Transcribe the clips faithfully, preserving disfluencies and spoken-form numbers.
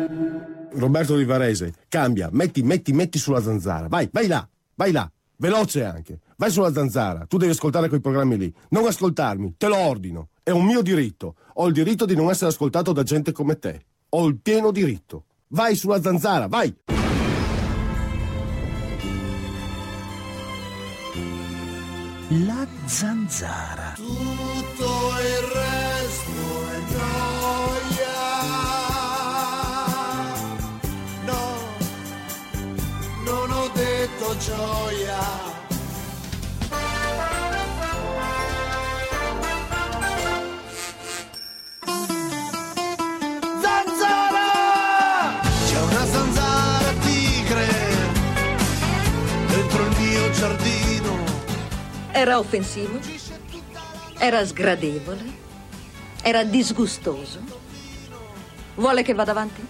Roberto di Varese, cambia, metti, metti, metti sulla zanzara. Vai, vai là, vai là, veloce anche. Vai sulla zanzara, tu devi ascoltare quei programmi lì. Non ascoltarmi, te lo ordino. È un mio diritto. Ho il diritto di non essere ascoltato da gente come te. Ho il pieno diritto. Vai sulla zanzara, vai! La zanzara. Tutto il resto è gioia. No, non ho detto gioia. Giardino. Era offensivo, era sgradevole, era disgustoso. Vuole che vada avanti?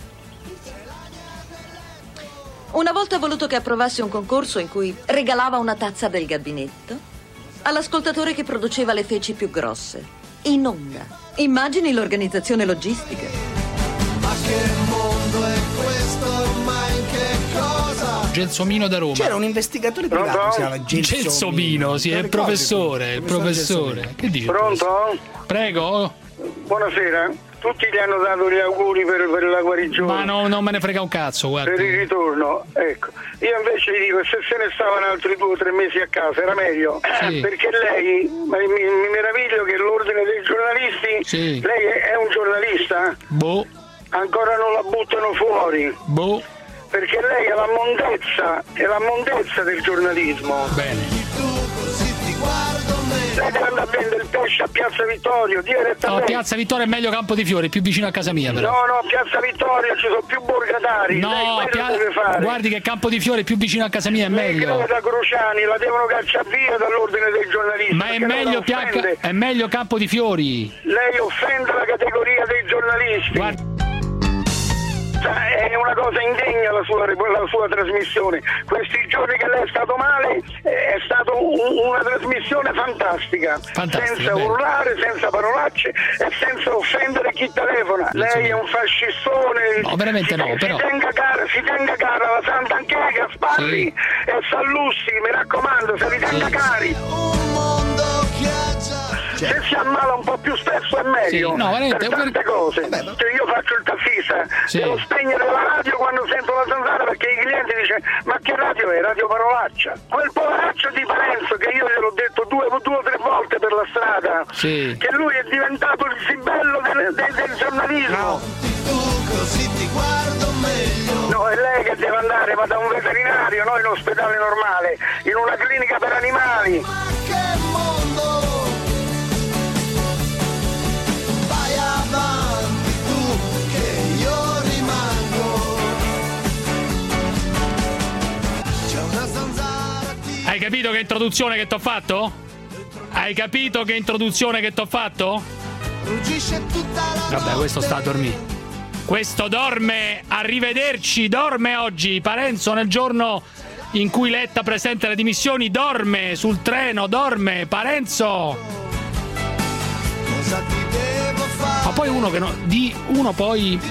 Una volta ha voluto che approvassi un concorso in cui regalava una tazza del gabinetto all'ascoltatore che produceva le feci più grosse, in onda. Immagini l'organizzazione logistica. Ma che mondo è questo ormai, che cosa? Gelsomino da Roma. C'era un investigatore privato, si chiama Gelsomino. Gelsomino, sì, è il professore, il professore. Che dice? Pronto? Prego. Buonasera. Tutti gli hanno dato gli auguri per, per la guarigione. Ma no, non me ne frega un cazzo, guarda. Per il ritorno, ecco. Io invece gli dico, se se ne stavano altri due o tre mesi a casa era meglio. Sì. Perché lei, mi, mi meraviglio che l'ordine dei giornalisti, sì. Lei è, è un giornalista? Boh. Ancora non la buttano fuori. Boh. Perché lei è la mondezza, è la mondezza del giornalismo. Bene. Lei deve andare a vendere il pesce a Piazza Vittorio, direttamente. No, Piazza Vittorio è meglio Campo di Fiori, più vicino a casa mia però. No, no, Piazza Vittorio ci sono più borgatari. No, Pia- deve fare. Guardi che Campo di Fiori è più vicino a casa mia, è Lei meglio. da Cruciani la devono cacciare via dall'ordine dei giornalisti. Ma è meglio, Pia- è meglio Campo di Fiori. Lei offende la categoria dei giornalisti. Guarda. È una cosa indegna la sua, la sua trasmissione. Questi giorni che lei è stato male è stata un, una trasmissione fantastica, fantastica senza bene. urlare, senza parolacce e senza offendere chi telefona. Lei è un fascistone. No, veramente no, si, però. Si tenga cara, si tenga cara la Santa anche Gasparri, sì. E Sallussi, mi raccomando, se li tenga sì. cari. Un mondo che ha già... Se si ammala un po' più spesso è meglio. Sì, no, veramente, per tante cose. Vabbè, ma... Cioè io faccio il tassista, sì. Devo spegnere la radio quando sento la zanzara perché i clienti dicono ma che radio è? Radio Parolaccia. Quel poveraccio di Parenzo che io gliel'ho detto due, due o tre volte per la strada, sì. Che lui è diventato il sibello del, del, del giornalismo. No. Tu così ti guardo meglio. No, è lei che deve andare, ma da un veterinario, no in ospedale normale, in una clinica per animali. Ma che mondo! Vai avanti tu che io rimango. C'è una zanzara. Hai capito che introduzione che t'ho fatto? Hai capito che introduzione che t'ho fatto? Ruggisce tutta la Vabbè, questo sta a dormire. Questo dorme, arrivederci, dorme oggi. Parenzo nel giorno in cui Letta presenta le dimissioni dorme, sul treno dorme, Parenzo. Cosa ti devo fare? Ma poi uno che no, di uno poi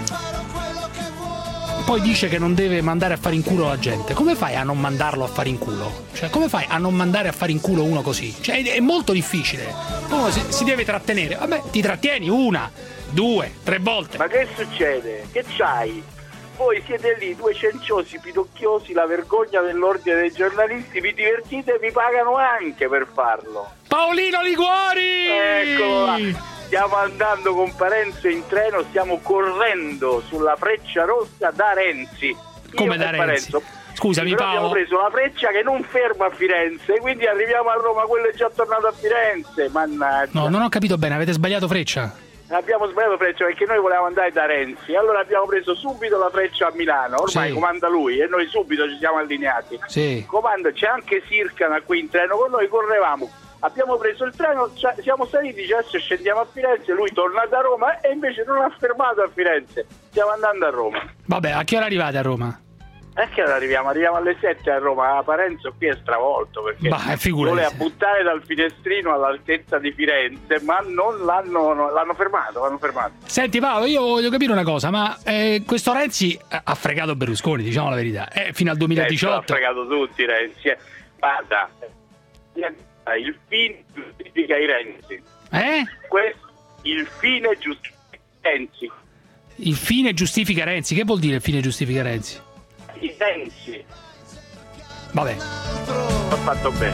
poi dice che non deve mandare a fare in culo la gente. Come fai a non mandarlo a fare in culo? Cioè, come fai a non mandare a fare in culo uno così? Cioè, è, è molto difficile. Uno si, si deve trattenere. Vabbè, ti trattieni una, due, tre volte. Ma che succede? Che c'hai? Voi siete lì, due cenciosi, pidocchiosi, la vergogna dell'ordine dei giornalisti, vi divertite e vi pagano anche per farlo. Paolino Liguori! Eccolo là. Stiamo andando con Parenzo in treno, stiamo correndo sulla Freccia Rossa da Renzi. Come Io da e Renzi? Parenzo. Scusami, sì, Paolo. Abbiamo preso la Freccia che non ferma a Firenze, quindi arriviamo a Roma, quello è già tornato a Firenze, mannaggia. No, non ho capito bene, avete sbagliato Freccia? Abbiamo sbagliato Freccia perché noi volevamo andare da Renzi, allora abbiamo preso subito la Freccia a Milano, ormai sì. Comanda lui e noi subito ci siamo allineati. Sì. Comanda, c'è anche Sircana qui in treno con noi, correvamo. Abbiamo preso il treno, siamo saliti, adesso scendiamo a Firenze, lui torna da Roma e invece non ha fermato a Firenze, stiamo andando a Roma. Vabbè, a che ora arrivate a Roma? E che arriviamo? Arriviamo alle sette a Roma. Parenzo qui è stravolto perché bah, voleva buttare dal finestrino all'altezza di Firenze, ma non l'hanno, non, l'hanno fermato, l'hanno fermato. Senti Paolo, io voglio capire una cosa, ma eh, questo Renzi ha fregato Berlusconi, diciamo la verità, eh, fino al duemiladiciotto. Ha fregato tutti Renzi. Guarda, il fine giustifica i Renzi. Eh? Questo, il fine giustifica Renzi. Il fine giustifica Renzi? Che vuol dire il fine giustifica Renzi? I Renzi. Vabbè. Ho fatto bene.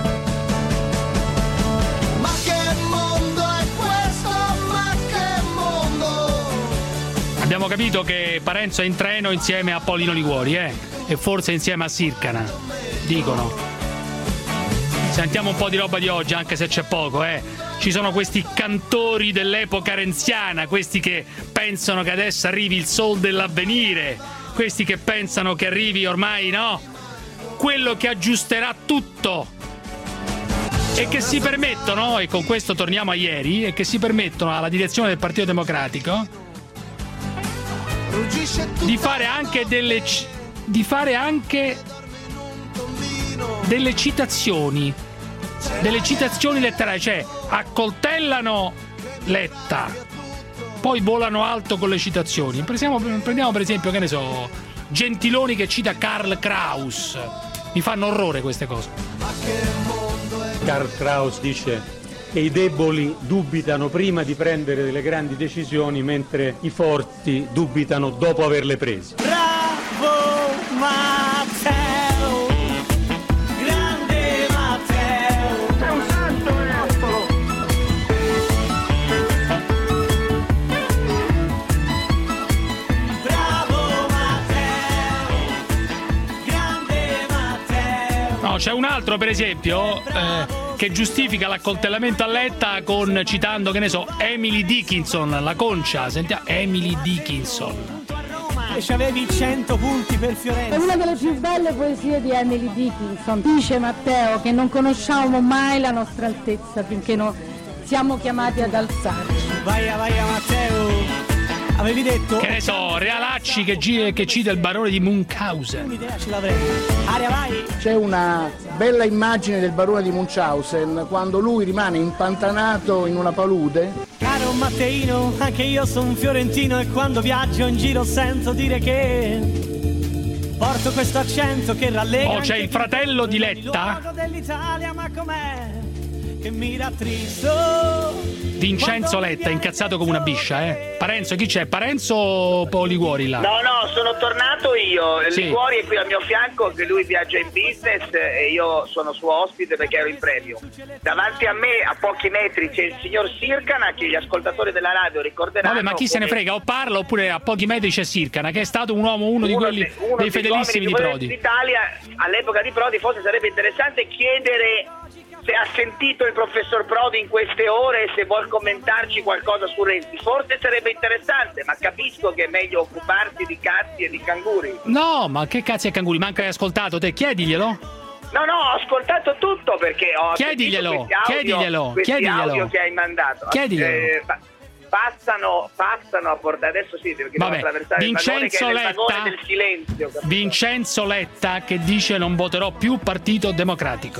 Ma che mondo è questo? Ma che mondo? Abbiamo capito che Parenzo è in treno insieme a Paolino Liguori, eh? E forse insieme a Sircana, dicono. Sentiamo un po' di roba di oggi, anche se c'è poco, eh. Ci sono questi cantori dell'epoca renziana, questi che pensano che adesso arrivi il sol dell'avvenire, questi che pensano che arrivi ormai, no? Quello che aggiusterà tutto. E che si permettono, e con questo torniamo a ieri, e che si permettono alla direzione del Partito Democratico di fare anche delle di fare anche delle citazioni delle citazioni letterali, cioè accoltellano Letta, poi volano alto con le citazioni. Prendiamo, prendiamo per esempio, che ne so, Gentiloni che cita Karl Kraus. Mi fanno orrore queste cose. Karl Kraus dice che i deboli dubitano prima di prendere delle grandi decisioni, mentre i forti dubitano dopo averle prese. Bravo Matteo, grande Matteo, È un santo Nespolo. bravo Matteo, grande Matteo. No, c'è un altro per esempio eh, che giustifica l'accoltellamento a Letta con citando, che ne so, Emily Dickinson, la Concia. Sentiamo, Emily Dickinson. E c'avevi cento punti per Fiorenza. È una delle più belle poesie di Emily Dickinson. Dice Matteo che non conosciamo mai la nostra altezza finché non siamo chiamati ad alzarci. Vai, vai, Matteo. Avevi detto? Che ne so, Realacci che, gi- che cita il barone di Munchausen. Un'idea ce l'avrei. Aria, vai. C'è una bella immagine del barone di Munchausen quando lui rimane impantanato in una palude. Caro Matteino, anche io sono un fiorentino e quando viaggio in giro sento dire che porto questo accento che rallega. Oh, c'è il fratello di Letta, dell'Italia, ma com'è che mi rattristo. Vincenzo Letta, incazzato come una biscia, eh. Parenzo, chi c'è? Parenzo o Paolo Liguori là? No, no, sono tornato io. Sì. Liguori è qui al mio fianco, che lui viaggia in business e io sono suo ospite perché ero in premio. Davanti a me, a pochi metri, c'è il signor Sircana, che gli ascoltatori della radio ricorderanno. Vabbè, ma chi se ne frega? O parla oppure a pochi metri c'è Sircana, che è stato un uomo, uno, uno di quelli de, uno dei fedelissimi di Prodi. D'Italia, all'epoca di Prodi, forse sarebbe interessante chiedere se ha sentito il professor Prodi in queste ore e se vuol commentarci qualcosa su Renzi. Forse sarebbe interessante, ma capisco che è meglio occuparsi di cazzi e di canguri. No, ma che cazzi e canguri? Manca hai ascoltato te, chiediglielo. No, no, ho ascoltato tutto perché ho chiediglielo, sentito questi audio, chiediglielo, questi chiediglielo. audio che hai mandato. Chiediglielo. Eh, pa- passano, passano a portare, adesso sì, perché devo Vabbè, attraversare Vincenzo il vagone che è il vagone Letta, del silenzio. Capito? Vincenzo Letta che dice non voterò più Partito Democratico.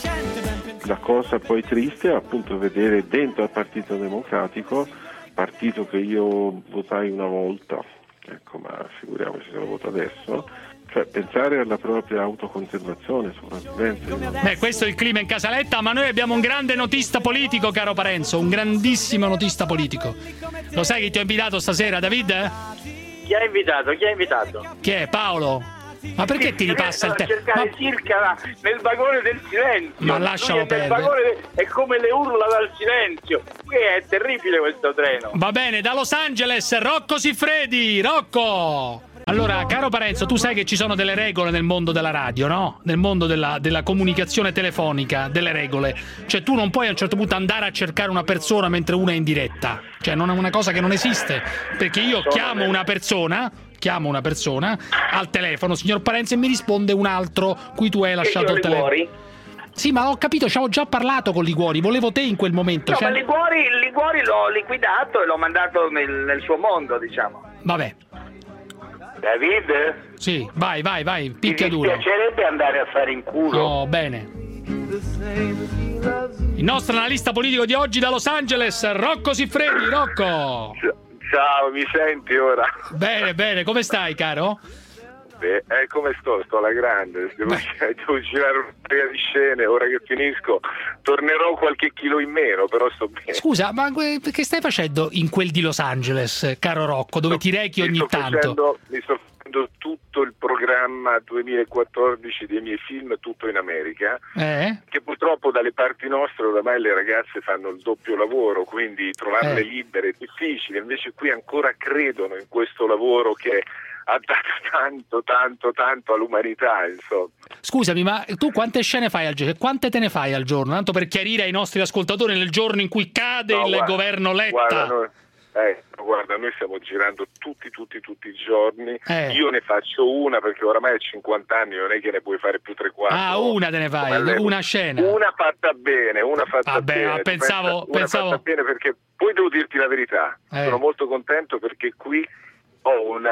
La cosa poi triste è appunto vedere dentro al Partito Democratico, partito che io votai una volta, ecco, ma figuriamoci se lo voto adesso, cioè pensare alla propria autoconservazione, sopravvivenza. Beh, questo è il clima in casa Letta, ma noi abbiamo un grande notista politico, caro Parenzo, un grandissimo notista politico. Lo sai che ti ho invitato stasera, David? Eh? Chi ha invitato? Chi ha invitato? Chi è? Paolo? Ma perché ti ripassa il tempo? cercare Ma... Circa nel vagone del silenzio. Ma lasciamo Lui è perdere. nel vagone de... è come le urla dal silenzio. Qui è terribile questo treno. Va bene, da Los Angeles, Rocco Siffredi. Rocco! Allora, caro Parenzo, tu sai che ci sono delle regole nel mondo della radio, no? Nel mondo della, della comunicazione telefonica, delle regole. Cioè, tu non puoi a un certo punto andare a cercare una persona mentre una è in diretta. Cioè, non è una cosa che non esiste. Perché io chiamo una persona... chiamo una persona al telefono, signor Parenzo, e mi risponde un altro cui tu hai lasciato il telefono. Sì, ma ho capito, ci avevo già parlato con Liguori, volevo te in quel momento. No, cioè... ma Liguori, Liguori l'ho liquidato e l'ho mandato nel, nel suo mondo, diciamo. Vabbè. David? Sì, vai, vai, vai, picchia duro. Mi piacerebbe andare a fare in culo. Oh, bene. Il nostro analista politico di oggi da Los Angeles, Rocco Siffredi. Rocco. Ciao, mi senti ora? Bene, bene, come stai, caro? Beh, eh, come sto? Sto alla grande, devo, devo girare una serie di scene, ora che finisco tornerò qualche chilo in meno, però sto bene. Scusa, ma che stai facendo in quel di Los Angeles, caro Rocco, dove sto, ti rechi ogni sto tanto? Facendo, mi sto facendo tutto il programma duemilaquattordici dei miei film, tutto in America, eh? che purtroppo dalle parti nostre oramai le ragazze fanno il doppio lavoro, quindi trovarle eh. libere è difficile, invece qui ancora credono in questo lavoro che ha dato tanto, tanto, tanto all'umanità, insomma. Scusami, ma tu quante scene fai al giorno? Quante te ne fai al giorno? Tanto per chiarire ai nostri ascoltatori nel giorno in cui cade no, il guarda, governo Letta. Guarda noi, eh, guarda, noi stiamo girando tutti, tutti, tutti i giorni. Eh. Io ne faccio una perché oramai a cinquanta anni non è che ne puoi fare più tre quattro. Ah, una te ne fai, una scena. Una fatta bene, una fatta Vabbè, bene. ma pensavo, Pensa, pensavo... Una fatta bene perché poi devo dirti la verità. Eh. Sono molto contento perché qui ho una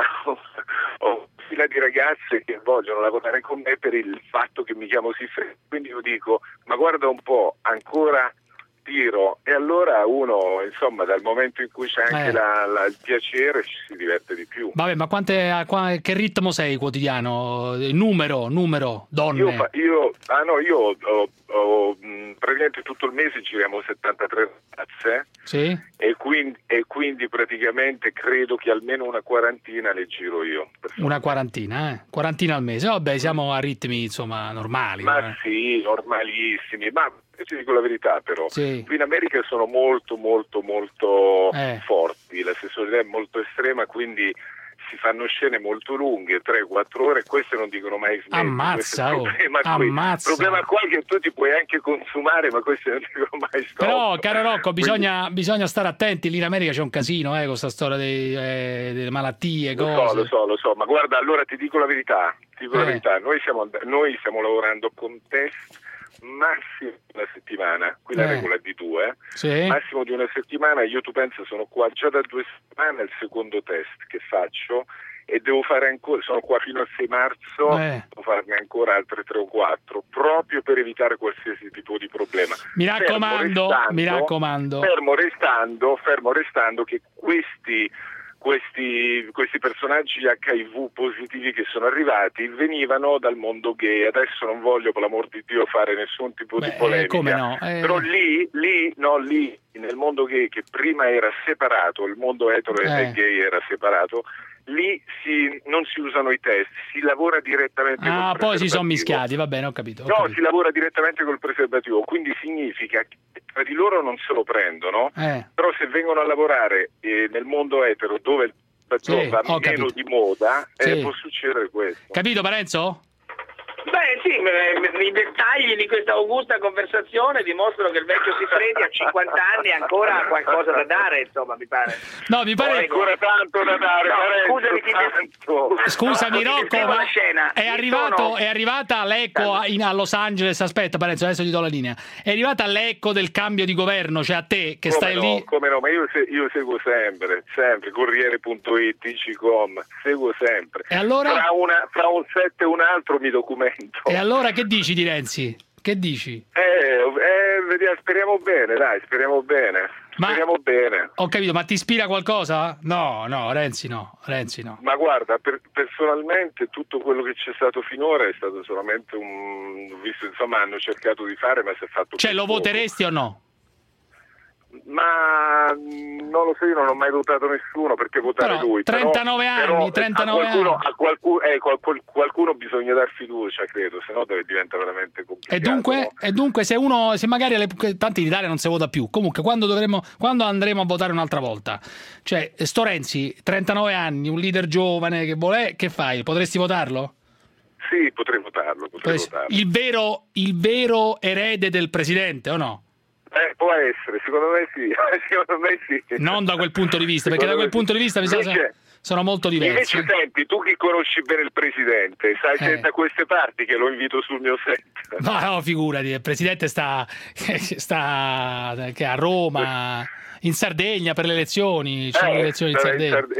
ho fila di ragazze che vogliono lavorare con me per il fatto che mi chiamo Siffredi, quindi io dico ma guarda un po', ancora tiro, e allora uno insomma dal momento in cui c'è anche eh. la, la, il piacere ci si diverte di più. Vabbè, ma quante, che ritmo sei quotidiano? Numero, numero, donne? Io, io, ah no, io ho, ho, ho praticamente tutto il mese giriamo settantatré ragazze, sì? e, quindi, e quindi praticamente credo che almeno una quarantina le giro io. Una quarantina, eh? Quarantina al mese, vabbè, siamo a ritmi insomma normali. Ma eh. sì, normalissimi, ma ti dico la verità però, sì. Qui in America sono molto molto molto eh. forti, la sessualità è molto estrema, quindi si fanno scene molto lunghe, tre quattro ore, e queste non dicono mai smetti. Ammazza, oh, il ammazza. problema qua è che tu ti puoi anche consumare, ma queste non dicono mai stop. Però, caro Rocco, bisogna, quindi... bisogna stare attenti, lì in America c'è un casino, eh, con questa storia dei, eh, delle malattie, lo cose. so, lo so, lo so, ma guarda, allora ti dico la verità, ti dico eh. la verità, noi stiamo, noi stiamo lavorando con test massimo di una settimana, qui la eh. regola è di due, sì. massimo di una settimana. Io tu penso sono qua già da due settimane al secondo test che faccio e devo fare ancora, sono qua fino al sei marzo, eh. devo farne ancora altre tre o quattro proprio per evitare qualsiasi tipo di problema. Mi raccomando, fermo restando, mi raccomando. Fermo restando, fermo restando che questi Questi, questi personaggi acca i vu positivi che sono arrivati venivano dal mondo gay. Adesso non voglio, per l'amor di Dio, fare nessun tipo Beh, di polemica, come no? eh... però lì, lì, no, lì nel mondo gay, che prima era separato, il mondo etero eh. e gay era separato, lì si, non si usano i test, si lavora direttamente ah, col poi si sono mischiati, va bene, ho capito. Ho no, capito. si lavora direttamente col preservativo, quindi significa che tra di loro non se lo prendono, eh. però se vengono a lavorare eh, nel mondo etero dove il sì, va ho meno capito. di moda, sì. eh, può succedere questo. Capito, Parenzo? Beh sì, i dettagli di questa augusta conversazione dimostrano che il vecchio Siffredi a cinquanta anni ancora ha qualcosa da dare, insomma, mi pare. No, mi pare... Ho ancora tanto da dare, no, Parenzo, scusami, ti tanto. Scusami, no, Rocco, ma scena. è, arrivato, sono... è arrivata l'eco a, in, a Los Angeles, aspetta Parenzo, adesso ti do la linea, è arrivata l'eco del cambio di governo, cioè a te che come stai no, lì... Come no, ma io, se, io seguo sempre, sempre, Corriere punto it, T C com, seguo sempre. E allora? Fra, una, fra un set e un altro mi documento. E allora che dici di Renzi? Che dici? Eh, eh vediamo, speriamo bene, dai, speriamo bene. Ma, speriamo bene. Ho capito, ma ti ispira qualcosa? No, no, Renzi no, Renzi no. Ma guarda, per, personalmente tutto quello che c'è stato finora è stato solamente un... visto, insomma, hanno cercato di fare, ma si è fatto... Cioè, lo poco. voteresti o no? Ma non lo so, io non ho mai votato nessuno, perché votare però, lui. trentanove però, anni, però trentanove a qualcuno, anni. A qualcuno, eh, qualcuno, qualcuno bisogna dar fiducia, credo, se no diventa veramente complicato. E dunque, no? e dunque se uno, se magari alle, tanti in Italia non si vota più, comunque quando dovremo, quando andremo a votare un'altra volta, cioè sto Renzi, trentanove anni, un leader giovane che vuole, che fai? Potresti votarlo? Sì, potrei votarlo, potrei Potresti, votarlo. Il vero, il vero erede del presidente, o no? Eh, può essere, secondo me sì, secondo me sì. Non da quel punto di vista, perché da quel punto di vista mi sa invece, sono molto diversi. Invece senti, tu che conosci bene il presidente, sai Eh. se da queste parti che lo invito sul mio set. No, no, figurati, il presidente sta, sta che a Roma, in Sardegna per le elezioni, ci sono Eh, le elezioni in sarà in Sardegna. Sarde-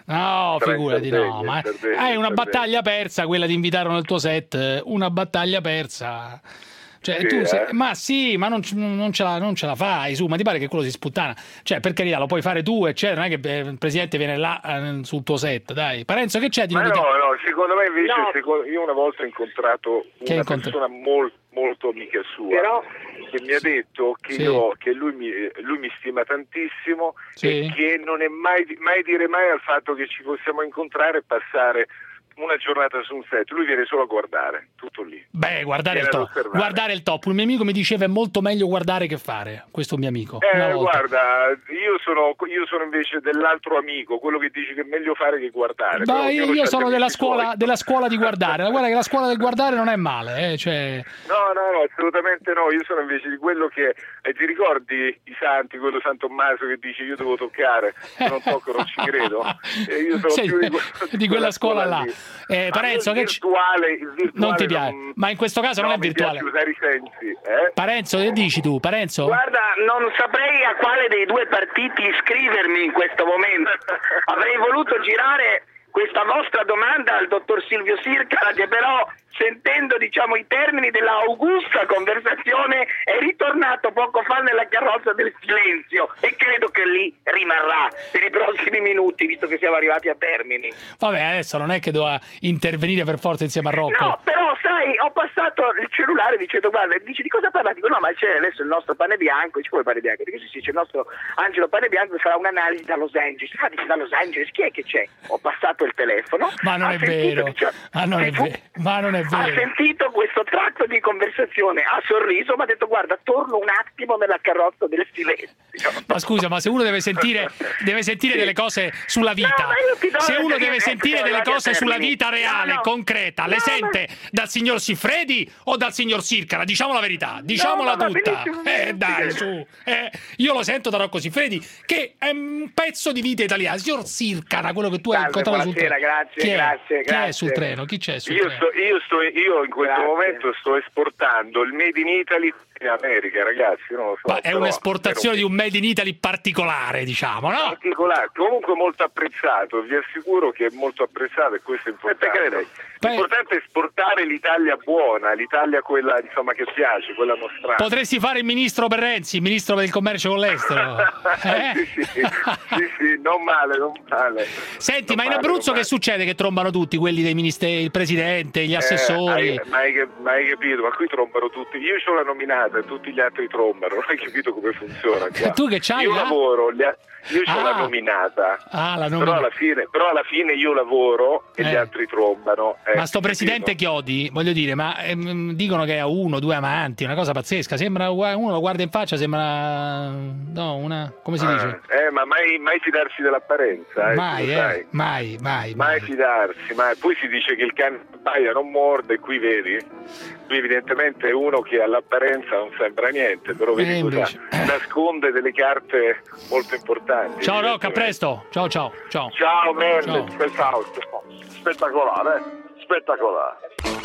No, Sarà in figurati, Sardegna, no, in ma Sardegna, hai in una Sardegna. battaglia persa, quella di invitarlo nel tuo set, una battaglia persa. Cioè, Sì, tu sei- eh? ma sì, ma non, c- non ce la, non ce la fai, su, ma ti pare che quello si sputtana? Cioè, per carità, lo puoi fare tu, eccetera, non è che eh, il presidente viene là eh, sul tuo set, dai. Parenzo, che c'è di Ma novità? no, no, secondo me invece, No. secondo- io una volta ho incontrato Che una incontri- persona molto, molto amica sua, Però- che mi ha detto che, Sì. io, che lui, mi, lui mi stima tantissimo Sì. e che non è mai, mai dire mai al fatto che ci possiamo incontrare e passare una giornata su un set. Lui viene solo a guardare, tutto lì. Beh, guardare il Viene ad top. osservare. Guardare il top. Un mio amico mi diceva è molto meglio guardare che fare. Questo è un mio amico. una Eh, volta. guarda, io sono, io sono invece dell'altro amico, quello che dice che è meglio fare che guardare. Ma Però io, ognuno io c'ha sono gli della amici scuola, suoi. della scuola di guardare. Guarda che la scuola del guardare non è male, eh, cioè... No, no, no, assolutamente no. Io sono invece di quello che eh, ti ricordi i santi, quello San Tommaso che dice io devo toccare, se non tocco non ci credo. E io sono Sei più di, di, que- quella scuola là. lì. Eh, Ma Parenzo, il che c- virtuale, il virtuale non ti piace, non- ma in questo caso no, non è mi virtuale. piace usare i sensi, eh? Parenzo, che dici tu? Parenzo? Guarda, non saprei a quale dei due partiti iscrivermi in questo momento. Avrei voluto girare questa vostra domanda al dottor Silvio Sircara, che però, sentendo diciamo i termini della augusta conversazione, è ritornato poco fa nella carrozza del silenzio e credo che lì rimarrà per i prossimi minuti, visto che siamo arrivati a termini. Vabbè, adesso non è che doveva intervenire per forza insieme a Rocco. No, però sai, ho passato il cellulare dicendo guarda, dici di cosa parla? Dico no, ma c'è adesso il nostro Pane Bianco, dice come Pane Bianco? Dico sì, sì, c'è il nostro Angelo Pane Bianco che farà un'analisi da Los Angeles. Ah, dice da Los Angeles, chi è che c'è? Ho passato il telefono. Ma non ha è sentito, vero, diciamo, ma non è fu- vero, ma non è ha vero. sentito questo tratto di conversazione, ha sorriso, ma ha detto guarda, torno un attimo nella carrozza del silenzio. Ma scusa, ma se uno deve sentire, deve sentire delle cose sulla vita, No, ma io ti do se la uno serie- deve sentire ecco, delle guarda, cose sulla termini. vita reale, No, no. concreta, le No, sente dal signor Siffredi o dal signor Sircara? Diciamo la verità, diciamola no, va tutta. benissimo, Eh dai, sì. su. Eh, io lo sento da Rocco Siffredi, che è un pezzo di vita italiana. Signor Sircara, quello che tu hai Salve, incontrato sul treno. buonasera, grazie, Chi è? grazie, Chi è grazie. sul treno? Chi c'è sul Io, treno? sto, io, sto, io in questo Grazie. momento sto esportando il Made in Italy in America, ragazzi, non lo so. Ma è però un'esportazione è di un Made in Italy particolare, diciamo, no? particolare, comunque molto apprezzato, vi assicuro che è molto apprezzato e questo è importante. L'importante è esportare l'Italia buona, l'Italia quella insomma che piace, quella nostrana. Potresti fare il ministro per Renzi, il ministro per il commercio con l'estero. Eh? sì, sì, sì, sì, non male, non male. Senti, Non ma in male, Abruzzo non che male. succede? Che trombano tutti, quelli dei ministeri, il presidente, gli assessori. Eh, hai- ma, hai, ma hai capito? Ma qui trombano tutti. Io ho la nominata e tutti gli altri trombano. Non hai capito come funziona qua. Tu che c'hai Io là? lavoro, gli a- io ho Ah. la nominata. Ah, la Però nomina- alla, fine, però alla fine io lavoro e Eh. gli altri trombano. eh, Ma sto capito? presidente Chiodi, voglio dire, ma ehm, dicono che ha uno, due amanti, una cosa pazzesca. Sembra uno lo guarda in faccia, sembra no, una come si dice? Eh, ma mai, mai fidarsi dell'apparenza. Eh, Mai, tu lo eh, sai. mai, mai, Mai fidarsi, mai. Poi si dice che il cane che abbaia non morde, e qui vedi? Qui evidentemente è uno che all'apparenza non sembra niente, però vedi Eh, cosa invece. nasconde delle carte molto importanti. Ciao Rocca, a presto. Ciao ciao, ciao. Ciao Mendes, Ciao. spettacolo. Spettacolare, eh? Spettacolare.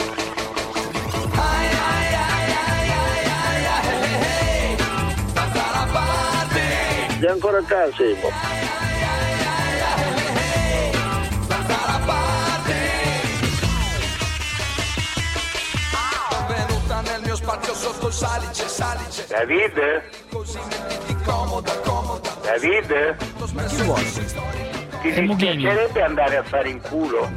E ancora a casa siamo. Benvenuta nel mio spazio sotto il salice, salice. David? Così mettiti comoda, comoda. David? Chi vuoi? Ti dispiacerebbe andare a fare in culo?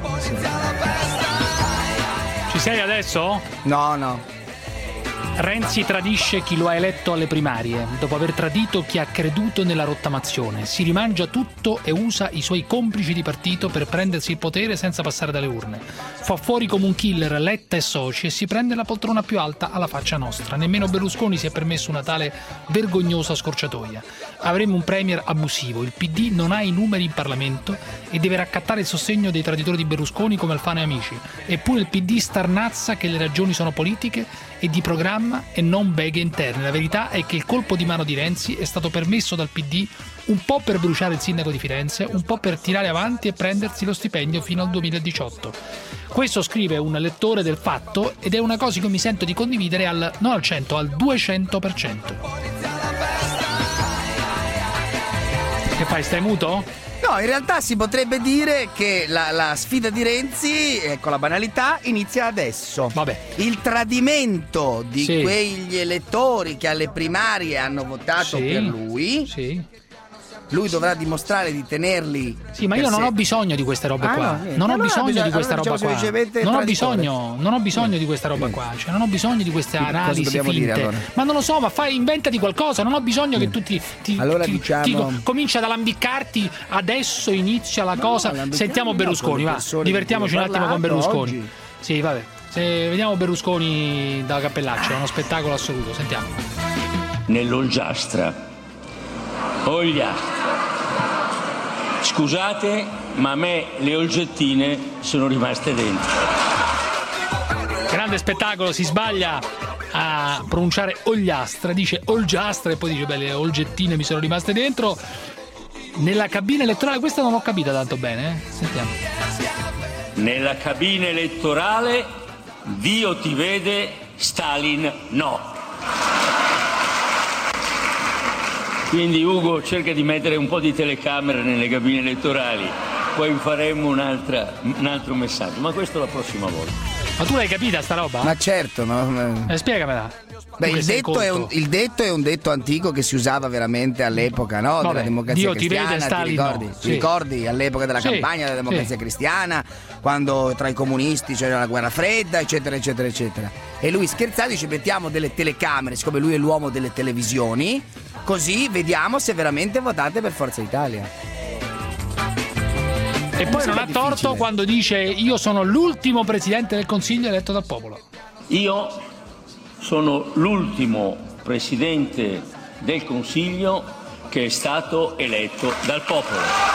Ci sei adesso? No, no. Renzi tradisce chi lo ha eletto alle primarie, dopo aver tradito chi ha creduto nella rottamazione. Si rimangia tutto e usa i suoi complici di partito per prendersi il potere senza passare dalle urne. Fa fuori come un killer Letta e soci e si prende la poltrona più alta alla faccia nostra. Nemmeno Berlusconi si è permesso una tale vergognosa scorciatoia. Avremo un premier abusivo. Il P D non ha i numeri in Parlamento e deve raccattare il sostegno dei traditori di Berlusconi come Alfano e amici. Eppure il P D starnazza che le ragioni sono politiche e di programma e non beghe interne. La verità è che il colpo di mano di Renzi è stato permesso dal P D un po' per bruciare il sindaco di Firenze, un po' per tirare avanti e prendersi lo stipendio fino al duemiladiciotto. Questo scrive un lettore del Fatto ed è una cosa che mi sento di condividere al, non al cento, al duecento per cento. Che fai, stai muto? No, No, in realtà si potrebbe dire che la, la sfida di Renzi, ecco la banalità, inizia adesso. Vabbè. Il tradimento di Sì. quegli elettori che alle primarie hanno votato Sì. per lui. Sì. Lui dovrà dimostrare di tenerli. Sì, ma io per non sé. ho bisogno di queste robe Ah, qua. no, niente. non ho Allora bisogno bisogna- di questa allora roba diciamo qua. semplicemente Non ho traditore. bisogno, non ho bisogno di questa roba qua. Cioè, non ho bisogno di queste Cosa analisi dobbiamo finte. dire, allora? Ma non lo so, ma fai inventati qualcosa. Non ho bisogno che tu ti, ti, Allora ti- diciamo- ti co- cominci ad alambiccarti. Adesso inizia la cosa. alambiccarmi Sentiamo no, Berlusconi, con le va. persone Divertiamoci di un cui ho attimo con parlato Berlusconi. oggi. Sì, vabbè. Se vediamo Berlusconi da cappellaccio, è uno spettacolo assoluto. Sentiamo. Nell'olgiastra. Olgiastra. Scusate, ma a me le olgettine sono rimaste dentro. Grande spettacolo, si sbaglia a pronunciare Ogliastra, dice Olgiastra e poi dice beh, le olgettine mi sono rimaste dentro. Nella cabina elettorale, questa non l'ho capita tanto bene, eh? Sentiamo. Nella cabina elettorale Dio ti vede, Stalin no. Quindi Ugo cerca di mettere un po' di telecamere nelle cabine elettorali, poi faremo un'altra, un altro messaggio, ma questo la prossima volta. Ma tu l'hai capita sta roba? Ma certo, no? Eh, spiegamela. Beh, Tu che il sei detto, è un, colto. il detto è un detto antico che si usava veramente all'epoca, no? Vabbè, della democrazia Dio ti cristiana. vede, Stalin ti ricordi? no. Ti Sì. ricordi all'epoca della Sì, campagna della democrazia sì. cristiana, quando tra i comunisti c'era la guerra fredda, eccetera, eccetera, eccetera. E lui scherzava, dice mettiamo delle telecamere, siccome lui è l'uomo delle televisioni, così vediamo se veramente votate per Forza Italia. E poi non ha torto quando dice io sono l'ultimo presidente del Consiglio eletto dal popolo. Io sono l'ultimo presidente del Consiglio che è stato eletto dal popolo.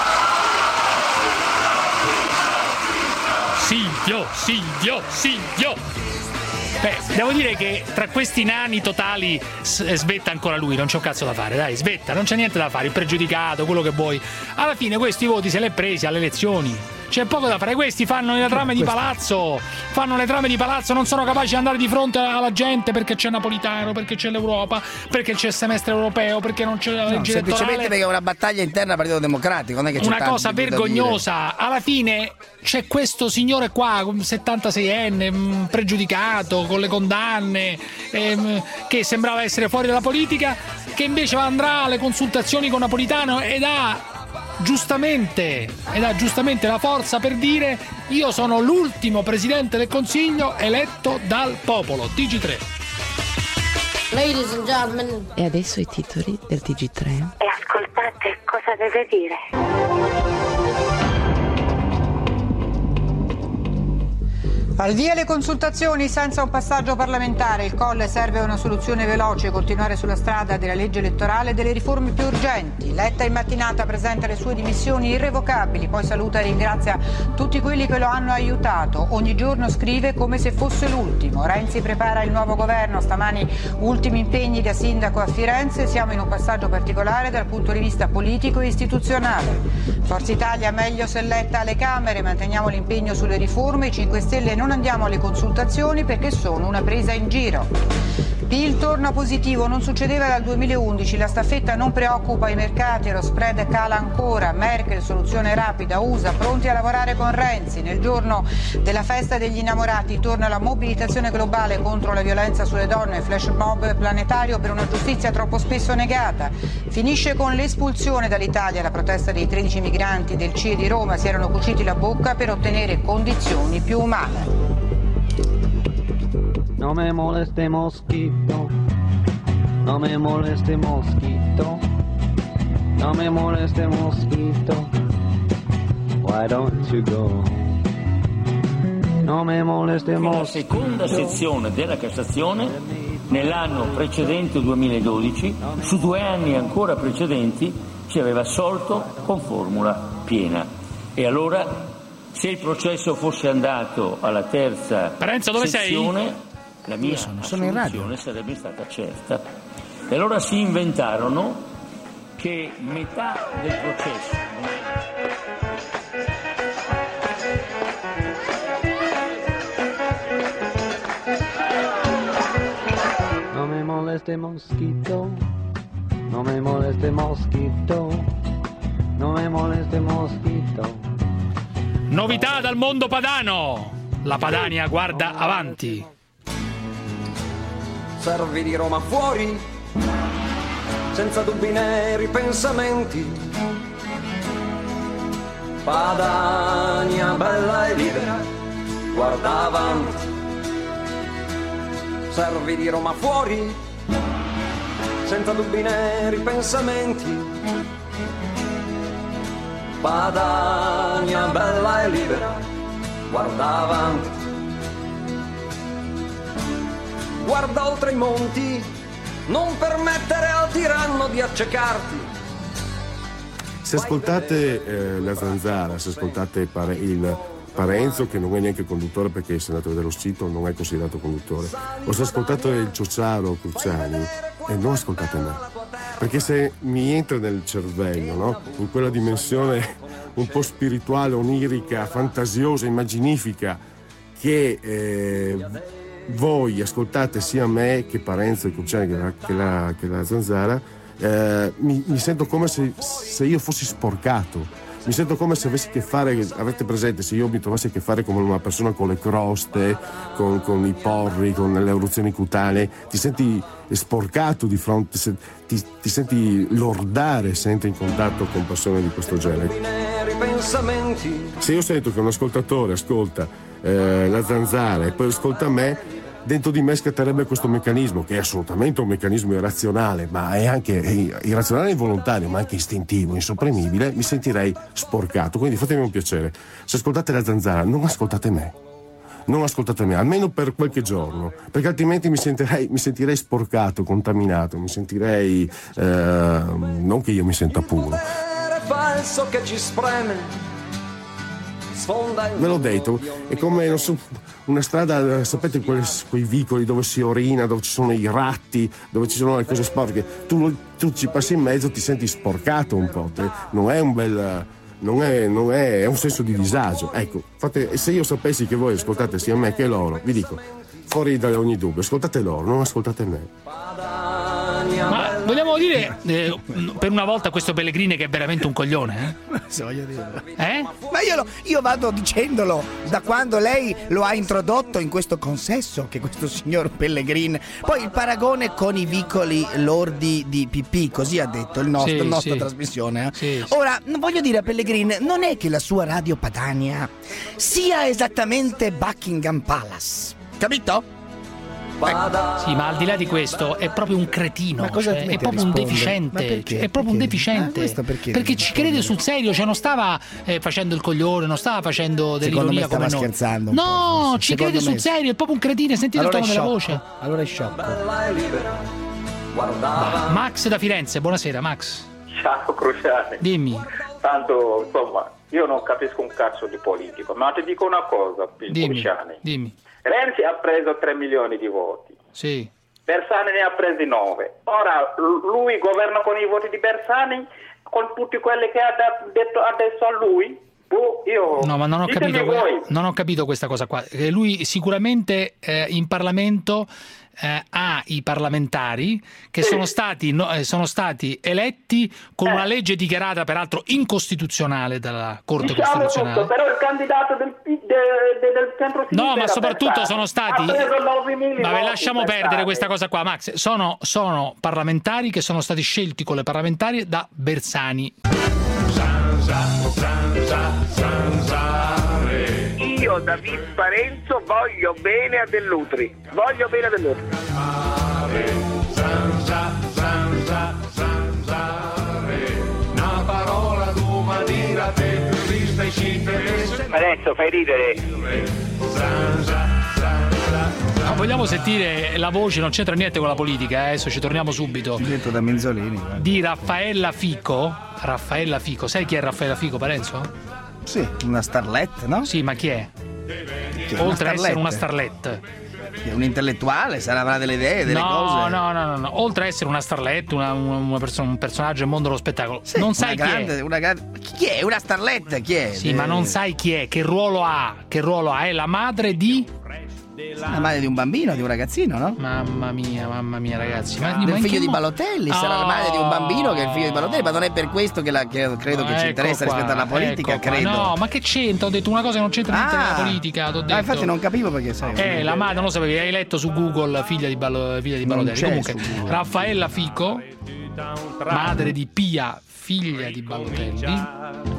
Silvio, Silvio, Silvio. Beh, devo dire che tra questi nani totali s- svetta ancora lui, non c'è un cazzo da fare, dai, svetta, non c'è niente da fare, il pregiudicato, quello che vuoi. Alla fine questi voti se li è presi alle elezioni. C'è poco da fare, questi fanno le trame di palazzo, fanno le trame di palazzo, non sono capaci di andare di fronte alla gente perché c'è Napolitano, perché c'è l'Europa, perché c'è il semestre europeo, perché non c'è la No, legge semplicemente elettorale. perché è una battaglia interna al Partito Democratico, non è che c'è Una tanto cosa di più da vergognosa. Alla fine c'è questo signore qua, settantaseienne, mh, pregiudicato, con le condanne, ehm, che sembrava essere fuori dalla politica, che invece andrà alle consultazioni con Napolitano ed ha giustamente ed ha giustamente la forza per dire io sono l'ultimo presidente del Consiglio eletto dal popolo. T G tre. Ladies and gentlemen. E adesso i titoli del T G tre. E ascoltate cosa deve dire. Al via le consultazioni senza un passaggio parlamentare. Il Colle serve una soluzione veloce, continuare sulla strada della legge elettorale e delle riforme più urgenti. Letta in mattinata presenta le sue dimissioni irrevocabili, poi saluta e ringrazia tutti quelli che lo hanno aiutato. Ogni giorno scrive come se fosse l'ultimo. Renzi prepara il nuovo governo, stamani ultimi impegni da sindaco a Firenze. Siamo in un passaggio particolare dal punto di vista politico e istituzionale. Forza Italia meglio se eletta alle Camere, manteniamo l'impegno sulle riforme. I cinque Stelle non andiamo alle consultazioni perché sono una presa in giro. P I L torna positivo, non succedeva dal duemilaundici, la staffetta non preoccupa i mercati e lo spread cala ancora. Merkel, soluzione rapida, U S A, pronti a lavorare con Renzi. Nel giorno della festa degli innamorati torna la mobilitazione globale contro la violenza sulle donne, flash mob planetario per una giustizia troppo spesso negata. Finisce con l'espulsione dall'Italia, la protesta dei tredici migranti del C I E di Roma si erano cuciti la bocca per ottenere condizioni più umane. No me moleste mosquito, no me moleste mosquito, no me moleste mosquito, why don't you go? No me moleste mosquito. La seconda sezione della Cassazione nell'anno precedente duemiladodici, su due anni ancora precedenti, ci aveva assolto con formula piena. E allora, se il processo fosse andato alla terza Parenzo, dove sezione, sei? la mia sono, sono in radio. assoluzione sarebbe stata certa. E allora si inventarono che metà del processo... No me moleste mosquito, no me moleste mosquito, no me moleste mosquito. Novità dal mondo padano. La Padania guarda avanti. Servi di Roma fuori, senza dubbi né ripensamenti. Padania bella e libera, guarda avanti. Servi di Roma fuori, senza dubbi né ripensamenti. Padania bella e libera, guarda avanti. Guarda oltre i monti, non permettere al tiranno di accecarti. Se ascoltate eh, la Zanzara, se ascoltate Pare- il Parenzo, che non è neanche conduttore perché è senatore dello Scito, non è considerato conduttore, o se ascoltate il Ciociaro Cruciani, eh, non ascoltate me, perché se mi entra nel cervello, no? In quella dimensione un po' spirituale, onirica, fantasiosa, immaginifica, che eh, voi ascoltate sia me che Parenzo e Cruciani che la, che la, che la Zanzara, eh, mi, mi sento come se, se io fossi sporcato. Mi sento come se avessi a che fare, avete presente, se io mi trovassi a che fare come una persona con le croste, con, con i porri, con le eruzioni cutanee, ti senti sporcato di fronte, ti, ti senti lordare se entri in contatto con persone di questo genere. Se io sento che un ascoltatore ascolta eh, la Zanzara e poi ascolta me, dentro di me scatterebbe questo meccanismo, che è assolutamente un meccanismo irrazionale, ma è anche irrazionale e involontario, ma anche istintivo, insopprimibile. Mi sentirei sporcato. Quindi fatemi un piacere, se ascoltate la Zanzara non ascoltate me, non ascoltate me, almeno per qualche giorno, perché altrimenti mi sentirei, mi sentirei sporcato, contaminato, mi sentirei eh, non che io mi senta puro. Falso che ci spreme. Ve l'ho detto, è come, non so, una strada, sapete quei, quei vicoli dove si orina, dove ci sono i ratti, dove ci sono le cose sporche, tu, tu ci passi in mezzo, ti senti sporcato un po', te, non è un bel, non è, non è, è un senso di disagio. Ecco, fate, se io sapessi che voi ascoltate sia me che loro, vi dico, fuori da ogni dubbio, ascoltate loro, non ascoltate me. Ma vogliamo dire eh, per una volta questo Pellegrini che è veramente un coglione, eh? Se voglio dire. Eh? Ma io, lo, io vado dicendolo da quando lei lo ha introdotto in questo consesso, che questo signor Pellegrini. Poi il paragone con i vicoli lordi di pipì, così ha detto il nostro, Sì, nostra sì. trasmissione. eh. Sì, sì. Ora, voglio dire a Pellegrini, non è che la sua Radio Padania sia esattamente Buckingham Palace, capito? Sì, ma al di là di questo è proprio un cretino, Ma cosa cioè, ti è metti a proprio un rispondere? deficiente, Ma perché? cioè, è proprio un Perché? deficiente. Ah, questo perché perché devi ci crede rispondere? sul serio, cioè non stava eh, facendo il coglione, non stava facendo Secondo me dell'ironia stava come noi. scherzando un po', No, forse. ci Secondo crede sul me- serio, è proprio un cretino, sentite Allora il tono è della sciocco. voce. Allora è sciocco. Bella e libera, guarda Va, avanti. Max da Firenze, buonasera Max. Ciao Cruciani. Dimmi. Tanto, insomma, io non capisco un cazzo di politico, ma ti dico una cosa, Dimmi. Cruciani. Dimmi. Renzi ha preso tre milioni di voti. Sì. Bersani ne ha presi nove. Ora l- lui governa con i voti di Bersani, con tutti quelli che ha da- detto adesso a lui. Boh, io No, ma non ho, ditemi capito, voi. non ho capito questa cosa qua. Eh, Lui sicuramente eh, in Parlamento eh, ha i parlamentari che Sì. sono stati, no, eh, sono stati eletti con una legge dichiarata peraltro incostituzionale dalla Corte Diciamo Costituzionale. tutto, però il candidato del, de, de, del centro-sinistra No, ma era soprattutto Bersani. sono stati. Ha preso novemila Vabbè, voti lasciamo Bersani. perdere questa cosa qua, Max. Sono, sono parlamentari che sono stati scelti con le parlamentari da Bersani. Io, David Parenzo, voglio bene a Dell'Utri. Voglio bene a Dell'Utri. Parenzo, fai ridere. Ma vogliamo sentire la voce, non c'entra niente con la politica, eh, adesso ci torniamo subito. Detto da Menzolini. guarda. Di Raffaella Fico. Raffaella Fico, sai chi è Raffaella Fico, Parenzo? Sì, una starletta, no? Sì, ma chi è? Chi è? Una Oltre a essere starletta? una starlet. È un intellettuale, sarà avrà delle idee, delle no, cose. no, no, no, no. Oltre a essere una starlet, una, una, una persona, un personaggio del mondo dello spettacolo. Sì, non una sai chi grande, è. Una grande... Chi è? Una starletta, chi è? Sì, ma non sai chi è, che ruolo ha. Che ruolo ha? È la madre di La madre di un bambino, di un ragazzino, no? Mamma mia, mamma mia, ragazzi. Ma, del ma figlio di mo- Balotelli, sarà oh. la madre di un bambino che è il figlio di Balotelli, ma non è per questo che, la, che credo che ecco ci interessa qua, rispetto alla politica, ecco credo. Qua. No, ma che c'entra? Ho detto una cosa che non c'entra niente Ah. con la politica. T'ho detto. Ah, infatti non capivo perché sai. Eh, la madre, non lo sapevi, hai letto su Google figlia di, Ballo, figlia di Balotelli. c'è Comunque, su Google. Raffaella Fico, madre di Pia, figlia di Balotelli,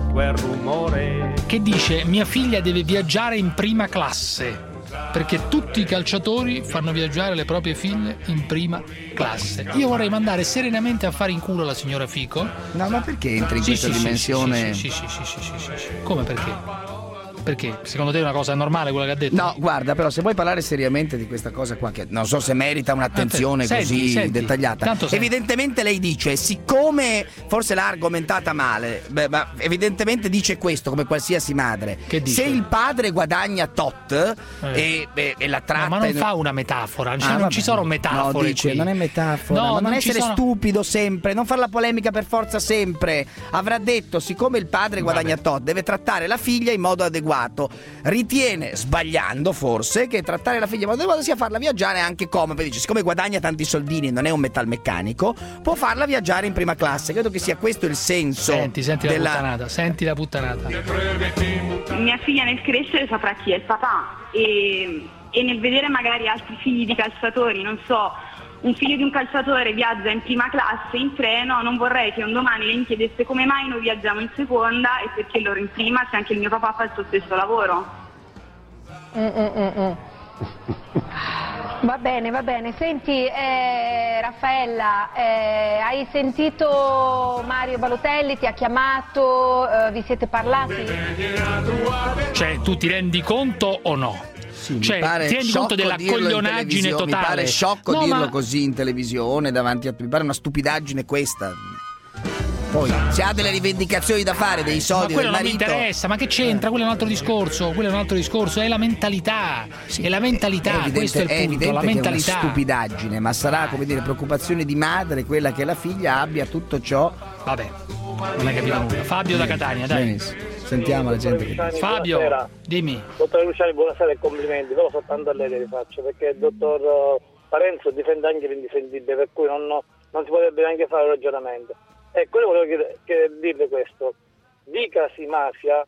che dice: mia figlia deve viaggiare in prima classe perché tutti i calciatori fanno viaggiare le proprie figlie in prima classe. Io vorrei mandare serenamente a fare in culo la signora Fico. No, ma perché entri in Sì, questa sì, sì, dimensione? Sì, sì, sì, sì, sì, sì, sì. Come perché? Perché? Secondo te è una cosa normale quella che ha detto? No, guarda, però se vuoi parlare seriamente di questa cosa qua, che non so se merita un'attenzione Senti, così senti. dettagliata. Tanto senti. Evidentemente lei dice, siccome forse l'ha argomentata male, beh, ma evidentemente dice questo come qualsiasi madre. Che dice? Se il padre guadagna tot Eh. e, e- e la tratta. No, ma non in- fa una metafora, cioè Ah, non vabbè. ci sono metafore. No, dice, qui. non è metafora, No, ma non, non ci essere sono- stupido sempre, non fare la polemica per forza sempre. Avrà detto, siccome il padre guadagna tot, deve trattare la figlia in modo adeguato. Ritiene, sbagliando forse, che trattare la figlia in modo adeguato sia farla viaggiare anche come, perché dice, siccome guadagna tanti soldini, non è un metalmeccanico, può farla viaggiare in prima classe. Credo che sia questo il senso. Senti, senti la della... puttanata, senti la puttanata. Mia figlia nel crescere saprà chi è il papà e, e nel vedere magari altri figli di calciatori, non so, un figlio di un calciatore viaggia in prima classe in treno, non vorrei che un domani lei mi chiedesse come mai noi viaggiamo in seconda e perché loro in prima, se anche il mio papà fa il suo stesso lavoro. Mm, mm, mm, mm. Va bene, va bene. Senti, eh, Raffaella, eh, hai sentito Mario Balotelli? Ti ha chiamato? Eh, vi siete parlati? Cioè, tu ti rendi conto o no? Sì, Cioè, mi pare ti rendi sciocco conto della dirlo in coglionaggine televisione, totale? Mi pare sciocco No, dirlo ma- così in televisione davanti a mi pare una stupidaggine questa. Poi se ha delle rivendicazioni da fare, dei Ma soldi quello del non mi marito. interessa, ma che c'entra? Quello è un altro discorso, quello è un altro discorso, è la mentalità, è la mentalità, È evidente, questo è il è punto, evidente la che è una mentalità. stupidaggine, ma sarà, come dire, preoccupazione di madre quella che la figlia abbia tutto ciò. Vabbè, non hai capito nulla. Fabio da Catania, dai. Benissimo. Sentiamo la gente che dice. Fabio, Buonasera. dimmi. Dottor Luciani, buonasera e complimenti, però soltanto a lei li faccio, perché il dottor eh, Parenzo difende anche l'indifendibile, per cui non, non si potrebbe neanche fare un ragionamento. Ecco, io volevo chied- chied- dirle questo, dicasi mafia,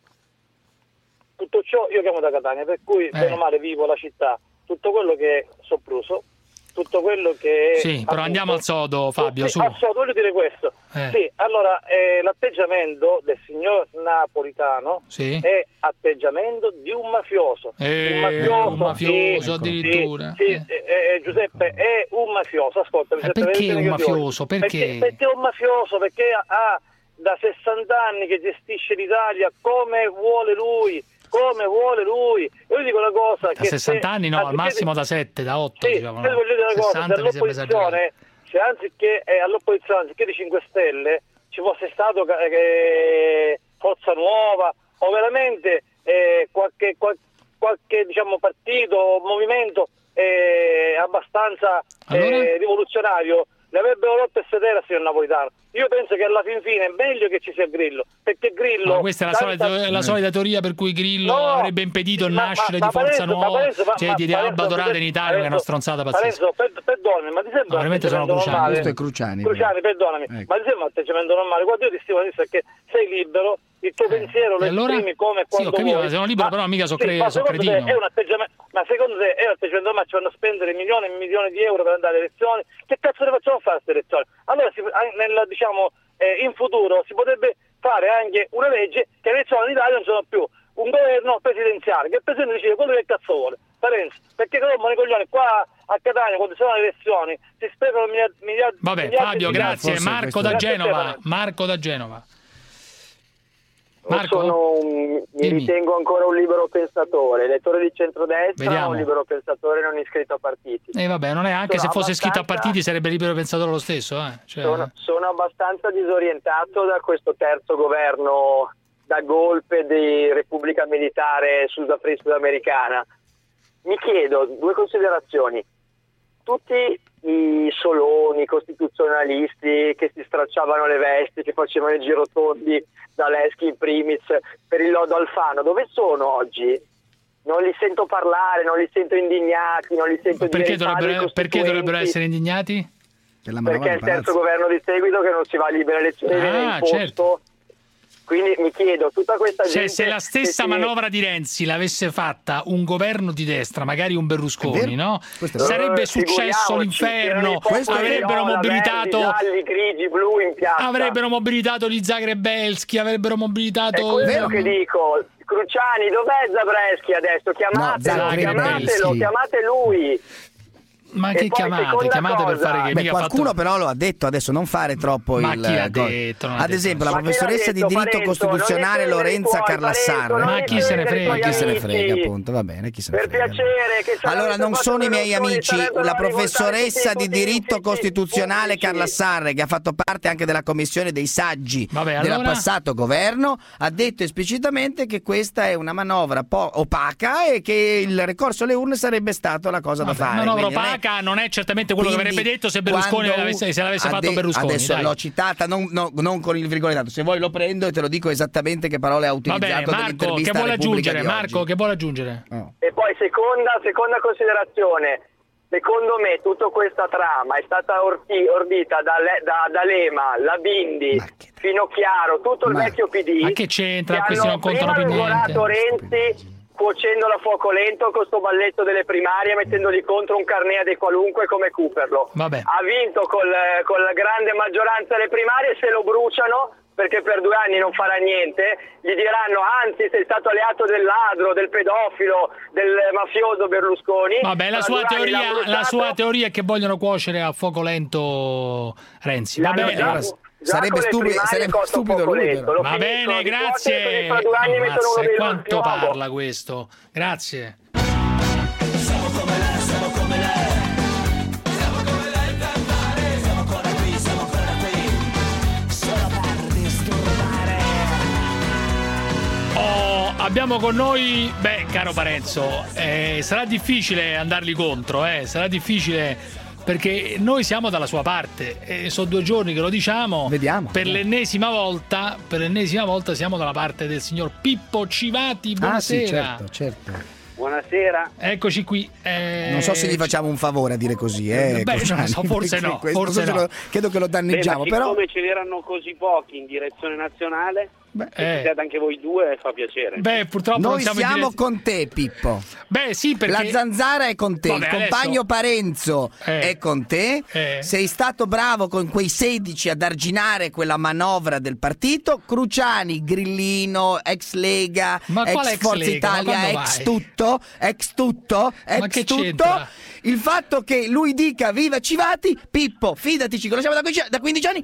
tutto ciò, io chiamo da Catania, per cui bene o male vivo la città, tutto quello che è sopruso, tutto quello che è... Sì, però andiamo al sodo, Fabio, sì, su. al sodo, voglio dire questo. Eh. Sì, allora, eh, l'atteggiamento del signor Napolitano Sì. è atteggiamento di un mafioso. Eh, un mafioso, un mafioso sì, addirittura. Sì, sì, eh, eh, Giuseppe, è un mafioso, ascolta. Eh, perché un mafioso? Perché? Perché, perché è un mafioso, perché ha da sessanta anni che gestisce l'Italia come vuole lui. Come vuole lui. Io dico una cosa. Da che sessanta se- anni no, al anziché- massimo da sette, da otto, sì, diciamo. io voglio dire una cosa, sessanta se mi sembra esagerato. all'opposizione, se anziché eh, all'opposizione, anziché di cinque Stelle, ci fosse stato eh, che Forza Nuova o veramente eh, qualche, qual- qualche diciamo partito o movimento eh, abbastanza Allora? eh, rivoluzionario, ne avrebbero rotto il sedere a signor Napolitano. Io penso che alla fin fine è meglio che ci sia Grillo, perché Grillo... Ma questa è la, tanta- solita, la solita teoria per cui Grillo No, avrebbe impedito il ma- nascere ma- di ma Forza Parenzo, ma Nuova, Parenzo, ma- cioè ma di Alba Parenzo, Dorata in Italia, che è una stronzata pazzesca. Parenzo, per- perdonami, ma ti sembra un Veramente sono atteggiamento Cruciani. normale? Questo è Cruciani. Cruciani, perdonami, Ecco. ma ti sembra un atteggiamento normale? Guarda, io ti stimo adesso perché sei libero, il tuo pensiero lo e allora? esprimi come e Sì, quando ho capito, vuoi. ma sono libero, però mica so sì, cre- ma so secondo te cretino. è un atteggiamento, ma secondo te è un atteggiamento normale? Ci vanno a spendere milioni e milioni di euro per andare alle elezioni? Che cazzo ne facciamo fare a queste elezioni? Allora, si, nel, diciamo, eh, in futuro si potrebbe fare anche una legge che le elezioni in Italia non sono più un governo presidenziale, che il presidente decide quello che cazzo vuole. Parenzo, perché rompono i coglioni qua a Catania quando ci sono le elezioni, si sprecano miliardi, miliardi Vabbè, miliardi Fabio, di grazie. miliardi. Marco da Grazie a te, Genova. Parenzo. Marco da Genova. Marco? Sono un, mi ritengo ancora un libero pensatore, lettore di centrodestra, Vediamo. un libero pensatore non iscritto a partiti. E vabbè, non è, anche Sono se fosse scritto a abbastanza- partiti sarebbe libero pensatore lo stesso, eh. Cioè, Sono, sono abbastanza disorientato da questo terzo governo da golpe di Repubblica Militare Sudafrica Sudamericana. Mi chiedo due considerazioni. Tutti i soloni, i costituzionalisti che si stracciavano le vesti, che facevano i girotondi da Leschi in primis per il lodo Alfano, dove sono oggi? non li sento parlare, non li sento indignati, non li sento perché diventare dovrebbero, perché dovrebbero essere indignati? Per perché è il terzo governo di seguito che non si va a libere elezioni, ah, viene imposto. Certo. Quindi mi chiedo, tutta questa cioè, gente... se la stessa manovra si... di Renzi l'avesse fatta un governo di destra, magari un Berlusconi, no? Sarebbe successo l'inferno, avrebbero mobilitato... Verdi, gialli, grigi, blu in piazza. Avrebbero mobilitato gli Zagrebelski, avrebbero mobilitato... È quello che dico, Cruciani, dov'è Zabreschi adesso? Chiamatelo, no, chiamatelo, chiamate lui. Ma che chiamate? Chiamate per fare che Beh, mica qualcuno fatto... però lo ha detto, adesso non fare troppo ma il chi l'ha detto, ad detto, esempio la ma professoressa detto, di diritto Parenzo, costituzionale Lorenza Carlassarre. Ma chi se ne frega? Ma chi se ne frega, appunto, va bene, chi se ne per frega. piacere che allora non sono i miei amici, la professoressa di diritto costituzionale Carlassarre, che ha fatto parte anche della commissione dei saggi Vabbè, del allora... passato governo, ha detto esplicitamente che questa è una manovra po' opaca e che il ricorso alle urne sarebbe stato la cosa Vabbè, da fare. Una manovra Quindi opaca non è, non è certamente quello Quindi, che avrebbe detto se Berlusconi l'avesse, se l'avesse fatto de- Berlusconi. Adesso dai. l'ho citata non, no, non con il virgolettato, se vuoi lo prendo e te lo dico esattamente che parole ha utilizzato. Va bene, Marco, che vuole aggiungere? Marco, che vuole aggiungere? Oh. E poi seconda, seconda considerazione, secondo me tutta questa trama è stata orti, ordita da, Le, da, da Lema, la Bindi, Finocchiaro, tutto il Ma... vecchio P D. Ma che c'entra? Che Questi non contano più niente. Hanno logorato Renzi cuocendola a fuoco lento con sto balletto delle primarie, mettendogli contro un Carnea dei qualunque come Cooperlo. Vabbè. Ha vinto col, con la grande maggioranza le primarie, se lo bruciano perché per due anni non farà niente, gli diranno anzi sei stato alleato del ladro, del pedofilo, del mafioso Berlusconi. Vabbè, la sua, teoria, la sua teoria è che vogliono cuocere a fuoco lento Renzi. Va bene. Già, sarebbe stupido, sarebbe stupido lui, lento, va bene, grazie. Ammazza, quanto parla questo. Grazie. Siamo come lei, siamo come lei. Siamo come lei, cantare. Siamo ancora qui, siamo ancora qui. Solo per disturbare. Oh, abbiamo con noi, beh, caro Parenzo, eh, sarà difficile andarli contro, eh, sarà difficile. Perché noi siamo dalla sua parte e sono due giorni che lo diciamo. Vediamo. Per l'ennesima volta, per l'ennesima volta siamo dalla parte del signor Pippo Civati. Buonasera. Ah, sì, certo, certo. Buonasera. Eccoci qui. Eh... Non so se gli facciamo un favore a dire così, eh. Beh, non so, forse no, forse so no. Lo, credo che lo danneggiamo, Beh, però. Come ce n'erano così pochi in direzione nazionale, Beh, eh. siete anche voi due, fa piacere. Beh, purtroppo noi non siamo, siamo dirett... con te, Pippo. Beh, sì, perché la Zanzara è con te, Vabbè, il compagno adesso... Parenzo eh. è con te. Eh. Sei stato bravo con quei sedici ad arginare quella manovra del partito. Cruciani, Grillino, ex Lega, Ma ex quale ex Forza Lega? Italia, ex vai? tutto, ex tutto, ex Ma che tutto. c'entra? Il fatto che lui dica viva Civati, Pippo, fidati, ci conosciamo da quindici anni,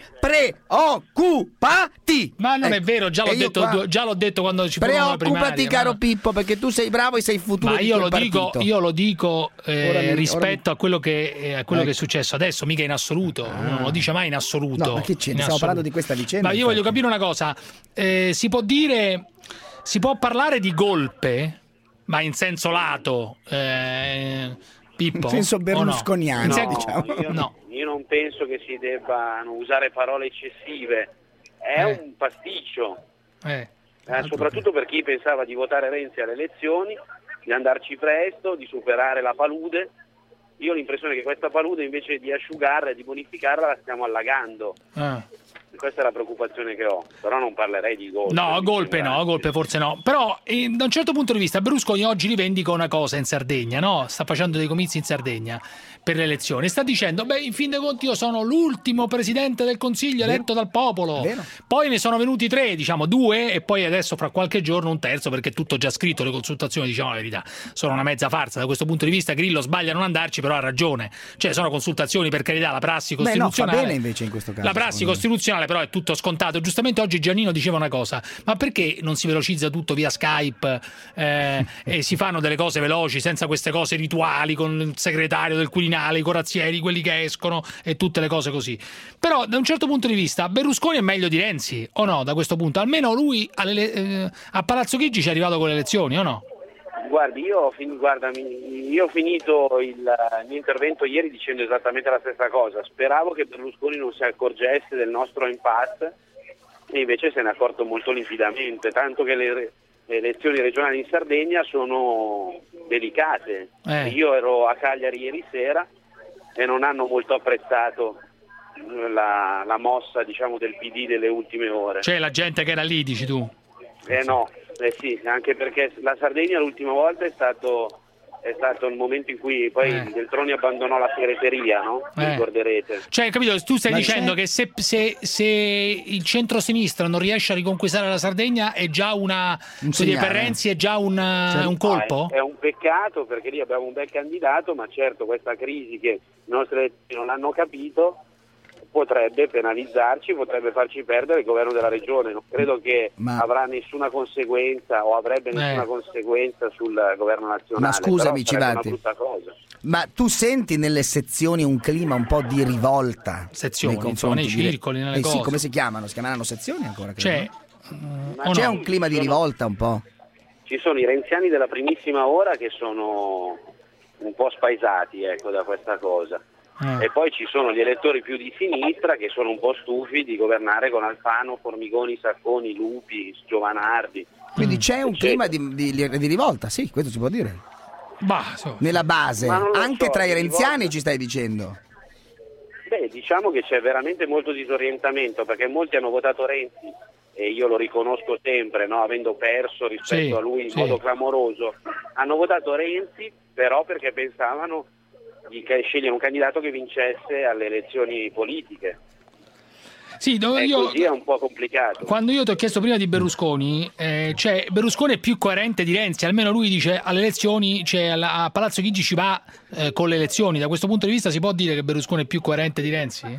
preoccupati. Ma non ecco. è vero, già l'ho, detto, qua... già l'ho detto quando ci furono la primaria. Preoccupati, caro ma... Pippo, perché tu sei bravo e sei il futuro ma di io quel lo dico, partito. io lo dico eh, ora mi, rispetto ora... a quello, che, eh, a quello ecco. che è successo adesso, mica in assoluto, ah. non lo dice mai in assoluto. No, ma che c'è? Stiamo parlando di questa vicenda. Ma io voglio capire una cosa, eh, si può dire, si può parlare di golpe, ma in senso lato, eh, Pippo? In senso berlusconiano, no? diciamo. Io, no. io non penso che si debbano usare parole eccessive, è Eh. un pasticcio. Eh. Eh, soprattutto per chi pensava di votare Renzi alle elezioni, di andarci presto, di superare la palude. Io ho l'impressione che questa palude invece di asciugarla e di bonificarla la stiamo allagando. Ah. Questa è la preoccupazione che ho, però non parlerei di golpe. No, golpe no, golpe forse no. Però eh, da un certo punto di vista Berlusconi oggi rivendica una cosa in Sardegna, no? Sta facendo dei comizi in Sardegna per le elezioni. Sta dicendo, beh, in fin dei conti io sono l'ultimo presidente del Consiglio eletto dal popolo. Vero. Poi ne sono venuti tre, diciamo due, e poi adesso fra qualche giorno un terzo, perché è tutto già scritto, le consultazioni, diciamo la verità, sono una mezza farsa. Da questo punto di vista Grillo sbaglia a non andarci, però ha ragione. Cioè sono consultazioni, per carità, la prassi costituzionale. Beh, no, fa bene invece in questo caso. La prassi costituzionale però è tutto scontato. Giustamente oggi Giannino diceva una cosa, ma perché non si velocizza tutto via Skype eh, e si fanno delle cose veloci senza queste cose rituali con il segretario del Quirinale, i corazzieri, quelli che escono e tutte le cose così. Però da un certo punto di vista Berlusconi è meglio di Renzi, o no, da questo punto? Almeno lui alle, eh, a Palazzo Chigi ci è arrivato con le elezioni, o no? Guardi, io ho, fin- guarda, io ho finito il, il mio intervento ieri dicendo esattamente la stessa cosa. Speravo che Berlusconi non si accorgesse del nostro impasse e invece se ne è accorto molto limpidamente, tanto che le, le elezioni regionali in Sardegna sono delicate. Eh. Io ero a Cagliari ieri sera e non hanno molto apprezzato la, la mossa, diciamo, del P D delle ultime ore. Cioè la gente che era lì, dici tu? Eh no, eh sì, anche perché la Sardegna l'ultima volta è stato è stato il momento in cui poi Eh. Veltroni abbonò la segreteria, no? Vi Eh. ricorderete. Cioè, capito? Tu stai Ma dicendo c'è- che se, se, se il centro-sinistra non riesce a riconquistare la Sardegna è già una. Un Cioè, per segnale. Renzi è già un, un colpo? No, è, è un peccato perché lì abbiamo un bel candidato, ma certo questa crisi che i nostri elettori non hanno capito potrebbe penalizzarci, potrebbe farci perdere il governo della regione. Non credo che Ma- avrà nessuna conseguenza o avrebbe nessuna Eh. conseguenza sul governo nazionale. Ma scusami, però sarebbe Civati. una brutta cosa. Ma tu senti nelle sezioni un clima un po' di rivolta? Sezioni, nei confronti insomma, nei di- circoli, nelle eh sì, cose. come si chiamano? Si chiameranno sezioni ancora? credo, Cioè, no? o C'è no? un clima di rivolta un po'? Ci sono i renziani della primissima ora che sono un po' spaesati, ecco, da questa cosa. Ah. E poi ci sono gli elettori più di sinistra che sono un po' stufi di governare con Alfano, Formigoni, Sacconi, Lupi, Giovanardi. Quindi c'è un clima di, di- di rivolta, sì, questo si può dire. Bah, so. Nella base, Ma non lo anche so, tra i di renziani rivolta. ci stai dicendo. Beh, diciamo che c'è veramente molto disorientamento perché molti hanno votato Renzi e io lo riconosco sempre, no? Avendo perso rispetto Sì, a lui in sì. modo clamoroso. Hanno votato Renzi però perché pensavano di che- scegliere un candidato che vincesse alle elezioni politiche. Sì, dove E io. così è un po' complicato. Quando io ti ho chiesto prima di Berlusconi, eh, cioè Berlusconi è più coerente di Renzi, almeno lui dice alle elezioni, cioè alla- a Palazzo Chigi ci va eh, con le elezioni. Da questo punto di vista si può dire che Berlusconi è più coerente di Renzi?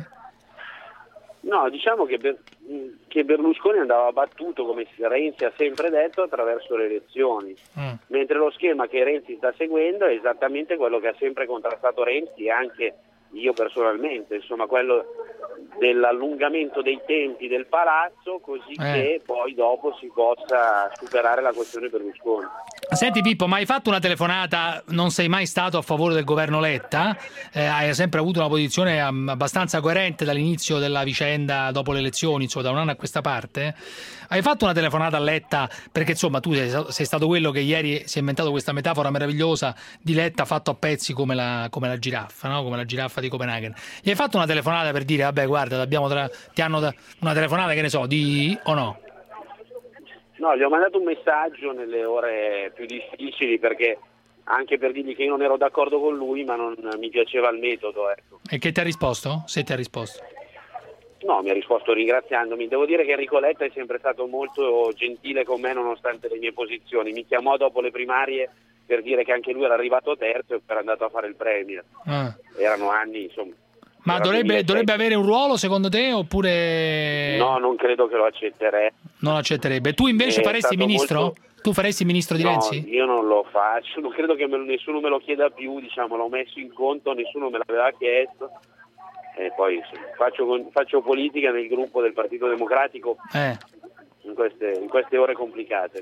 No, diciamo che, Ber- che Berlusconi andava battuto, come Renzi ha sempre detto, attraverso le elezioni. Mm. Mentre lo schema che Renzi sta seguendo è esattamente quello che ha sempre contrastato Renzi e anche io personalmente, insomma quello dell'allungamento dei tempi del palazzo così Eh. che poi dopo si possa superare la questione Berlusconi. Senti Pippo, ma hai fatto una telefonata, non sei mai stato a favore del governo Letta, eh, hai sempre avuto una posizione am- abbastanza coerente dall'inizio della vicenda dopo le elezioni, insomma da un anno a questa parte. Hai fatto una telefonata a Letta perché insomma tu sei, sei stato quello che ieri si è inventato questa metafora meravigliosa di Letta fatto a pezzi come la, come la giraffa, no? Come la giraffa di Copenaghen. Gli hai fatto una telefonata per dire vabbè guarda abbiamo tra... ti hanno da... una telefonata che ne so di o no? No, gli ho mandato un messaggio nelle ore più difficili perché anche per dirgli che io non ero d'accordo con lui ma non mi piaceva il metodo, ecco. E che ti ha risposto? Se ti ha risposto. No, mi ha risposto ringraziandomi. Devo dire che Enrico Letta è sempre stato molto gentile con me nonostante le mie posizioni. Mi chiamò dopo le primarie per dire che anche lui era arrivato terzo e era andato a fare il premier. Ah. Erano anni, insomma. Ma era dovrebbe, duemilasette. dovrebbe avere un ruolo secondo te oppure No, non credo che lo accetterei. non accetterebbe? Tu invece È faresti stato ministro? molto- Tu faresti ministro di No, Renzi? io non lo faccio, non credo che me- nessuno me lo chieda più, diciamo, l'ho messo in conto, nessuno me l'aveva chiesto. E poi insomma, faccio, con- faccio politica nel gruppo del Partito Democratico Eh. in queste, in queste ore complicate.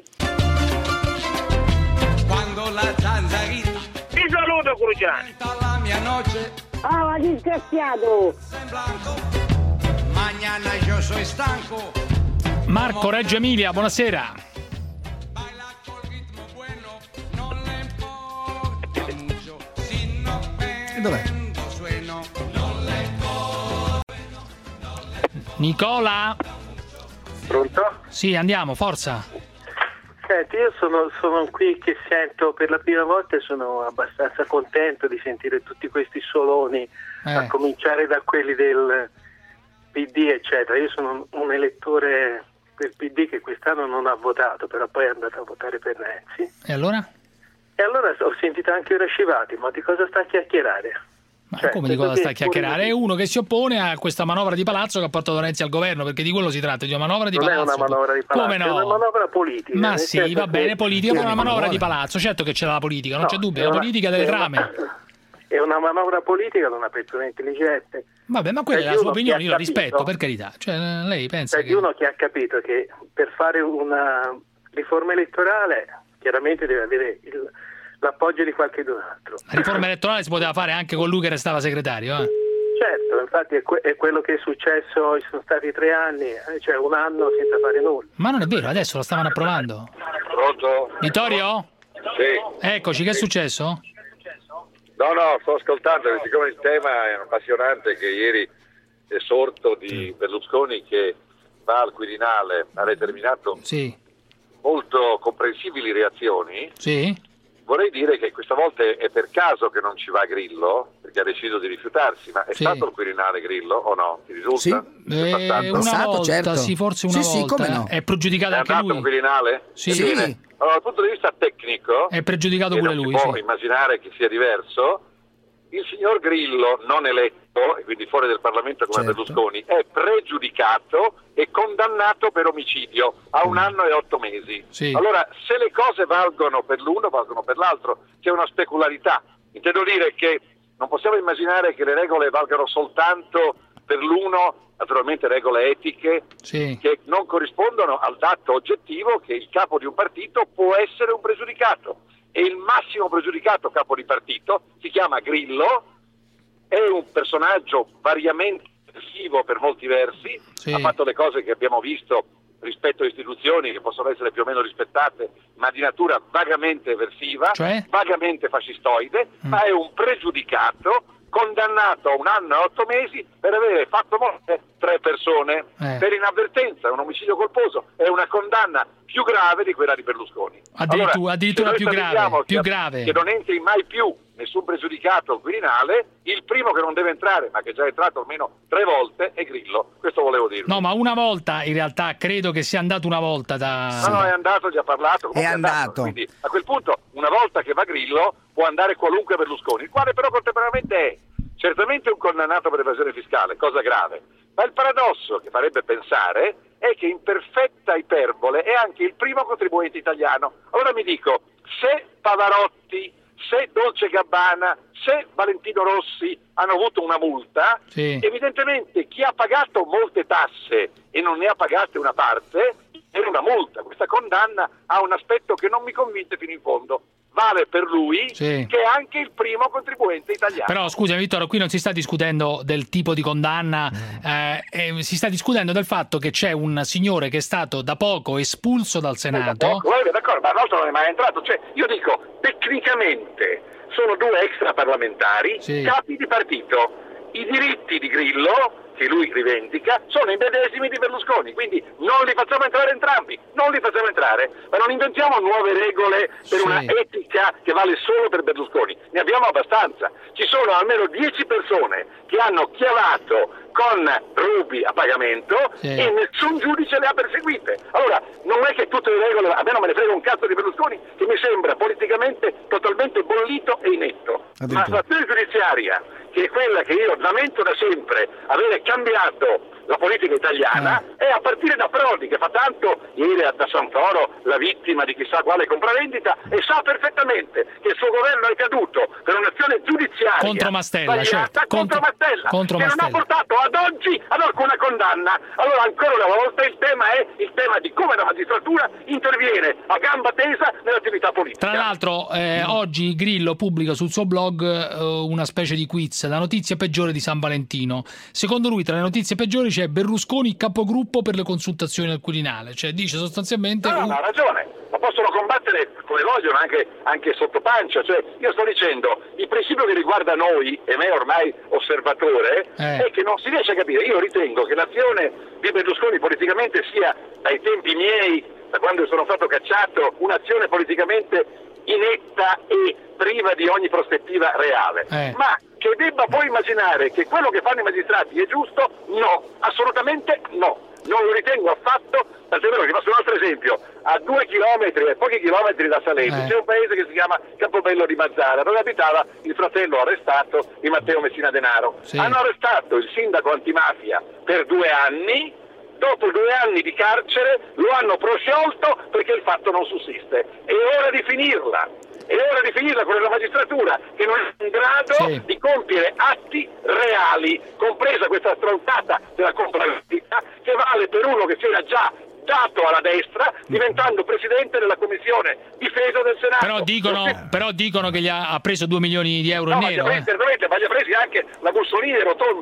Quando la zanzarina Ti saluto, Cruciani. la mia noche, Ah, disgraziato! mañana yo soy stanco. Marco Reggio Emilia, buonasera. E dov'è? Nicola? Pronto? Sì, andiamo, forza. Senti, io sono, sono qui che sento per la prima volta e sono abbastanza contento di sentire tutti questi soloni, a Eh. cominciare da quelli del P D, eccetera. Io sono un elettore del P D che quest'anno non ha votato, però poi è andato a votare per Renzi. E allora? E allora ho sentito anche ora Scivati, ma di cosa sta a chiacchierare? Ma Cioè, come di questo cosa sta a qui è pure- chiacchierare? È uno che si oppone a questa manovra di palazzo che ha portato Renzi al governo, perché di quello si tratta, di una manovra di Non è palazzo. una manovra di palazzo, Come no? è una manovra politica. Ma nel sì, senso va che- bene, politica, ma che- è una manovra di palazzo. Certo che c'è la politica, non No, c'è dubbio, è la una- politica delle è una- trame. È una manovra politica da una persona intelligente. Vabbè, ma quella è Cioè, la di sua uno che opinione, ha io la capito- rispetto, per carità. Cioè, lei pensa Cioè, che... di uno che ha capito che per fare una riforma elettorale chiaramente deve avere il- l'appoggio di qualcun altro. La riforma elettorale si poteva fare anche con lui che restava segretario, eh? Certo, infatti è, que- è quello che è successo, ci sono stati tre anni, eh, cioè un anno senza fare nulla. Ma non è vero, adesso lo stavano approvando. Pronto? Vittorio? Sì. Eccoci, che è successo? No, no, sto ascoltando, siccome il tema è appassionante, che ieri è sorto di Berlusconi che va al Quirinale, ha determinato sì. molto comprensibili reazioni. Sì. Vorrei dire che questa volta è per caso che non ci va Grillo, perché ha deciso di rifiutarsi, ma è sì. stato il Quirinale Grillo o no? Ti risulta? Sì. Eh, una passato, volta, certo. sì, forse una sì, volta. Sì, come no? È pregiudicato è anche andato lui. un Quirinale? Sì. sì. Bene. Allora, dal punto di vista tecnico, è pregiudicato e pure non lui. Si può sì. immaginare che sia diverso. Il signor Grillo, non eletto, e quindi fuori del Parlamento come certo. Berlusconi, è pregiudicato e condannato per omicidio a un anno e otto mesi. Sì. Allora, se le cose valgono per l'uno, valgono per l'altro, c'è una specularità. Intendo dire che non possiamo immaginare che le regole valgano soltanto per l'uno, naturalmente regole etiche, sì. che non corrispondono al dato oggettivo che il capo di un partito può essere un pregiudicato. E il massimo pregiudicato capo di partito si chiama Grillo, è un personaggio variamente aggressivo per molti versi, sì. ha fatto le cose che abbiamo visto rispetto a istituzioni che possono essere più o meno rispettate, ma di natura vagamente eversiva, cioè? vagamente fascistoide, mm. ma è un pregiudicato condannato a un anno e otto mesi per avere fatto morte tre persone eh. per inavvertenza, un omicidio colposo, è una condanna più grave di quella di Berlusconi. Addirittura, allora, addirittura più grave, più che, grave. Che non entri mai più nessun pregiudicato al Quirinale, il primo che non deve entrare, ma che è già entrato almeno tre volte, è Grillo. Questo volevo dirvi. No, ma una volta, in realtà, credo che sia andato una volta da... No, no, è andato, già parlato. È andato. andato. Quindi, a quel punto, una volta che va Grillo, può andare qualunque Berlusconi, il quale però contemporaneamente è certamente un condannato per evasione fiscale, cosa grave. Ma il paradosso che farebbe pensare è che in perfetta iperbole è anche il primo contribuente italiano. Allora mi dico, se Pavarotti, se Dolce Gabbana, se Valentino Rossi hanno avuto una multa, sì. evidentemente chi ha pagato molte tasse e non ne ha pagate una parte è una multa. Questa condanna ha un aspetto che non mi convince fino in fondo. Vale per lui, sì. che è anche il primo contribuente italiano. Però scusami Vittorio, qui non si sta discutendo del tipo di condanna, eh, eh, si sta discutendo del fatto che c'è un signore che è stato da poco espulso dal Senato. Eh, da d'accordo, ma l'altro non è mai entrato. Cioè, io dico, tecnicamente sono due extraparlamentari, sì. capi di partito. I diritti di Grillo, che lui rivendica, sono i medesimi di Berlusconi, quindi non li facciamo entrare entrambi, non li facciamo entrare, ma non inventiamo nuove regole per sì. una etica che vale solo per Berlusconi, ne abbiamo abbastanza. Ci sono almeno dieci persone che hanno chiavato con rubi a pagamento sì. e nessun giudice le ha perseguite. Allora, non è che tutte le regole, a me non me ne frega un cazzo di Berlusconi, che mi sembra politicamente totalmente bollito e inetto, ma l'azione giudiziaria, che è quella che io lamento da sempre, avere cambiato la politica italiana, eh. è a partire da Prodi, che fa tanto ieri da Santoro la vittima di chissà quale compravendita, e sa perfettamente che il suo governo è caduto per un'azione giudiziaria contro Mastella, certo. contro, contro Mastella, contro che Mastella. non ha portato ad oggi ad alcuna condanna. Allora, ancora una volta, il tema è il tema di come la magistratura interviene a gamba tesa nell'attività politica. Tra l'altro, eh, oggi Grillo pubblica sul suo blog eh, una specie di quiz, la notizia peggiore di San Valentino. Secondo lui, tra le notizie peggiori c'è Berlusconi capogruppo per le consultazioni al Quirinale, cioè dice sostanzialmente... No, no, ha ragione, ma possono combattere come vogliono anche, anche sotto pancia, cioè io sto dicendo, il principio che riguarda noi e me ormai osservatore eh. è che non si riesce a capire. Io ritengo che l'azione di Berlusconi politicamente sia, dai tempi miei, da quando sono stato cacciato, un'azione politicamente inetta e priva di ogni prospettiva reale, eh. ma che debba poi immaginare che quello che fanno i magistrati è giusto, no, assolutamente no, non lo ritengo affatto. Tant'è vero che faccio un altro esempio: a due chilometri, a pochi chilometri da Salerno, eh. c'è un paese che si chiama Campobello di Mazzara, dove abitava il fratello arrestato di Matteo Messina Denaro. Sì. Hanno arrestato il sindaco antimafia per due anni, dopo due anni di carcere lo hanno prosciolto perché il fatto non sussiste. È ora di finirla. È ora di finirla con la magistratura che non è in grado sì. di compiere atti reali, compresa questa stronzata della compravendita che vale per uno che si era già dato alla destra, diventando presidente della commissione difesa del Senato. Però dicono, sì. però dicono che gli ha, ha preso due milioni di euro no, in nero. Ma gli ha presi, eh. ma gli ha presi anche la Mussolini e Rotondi.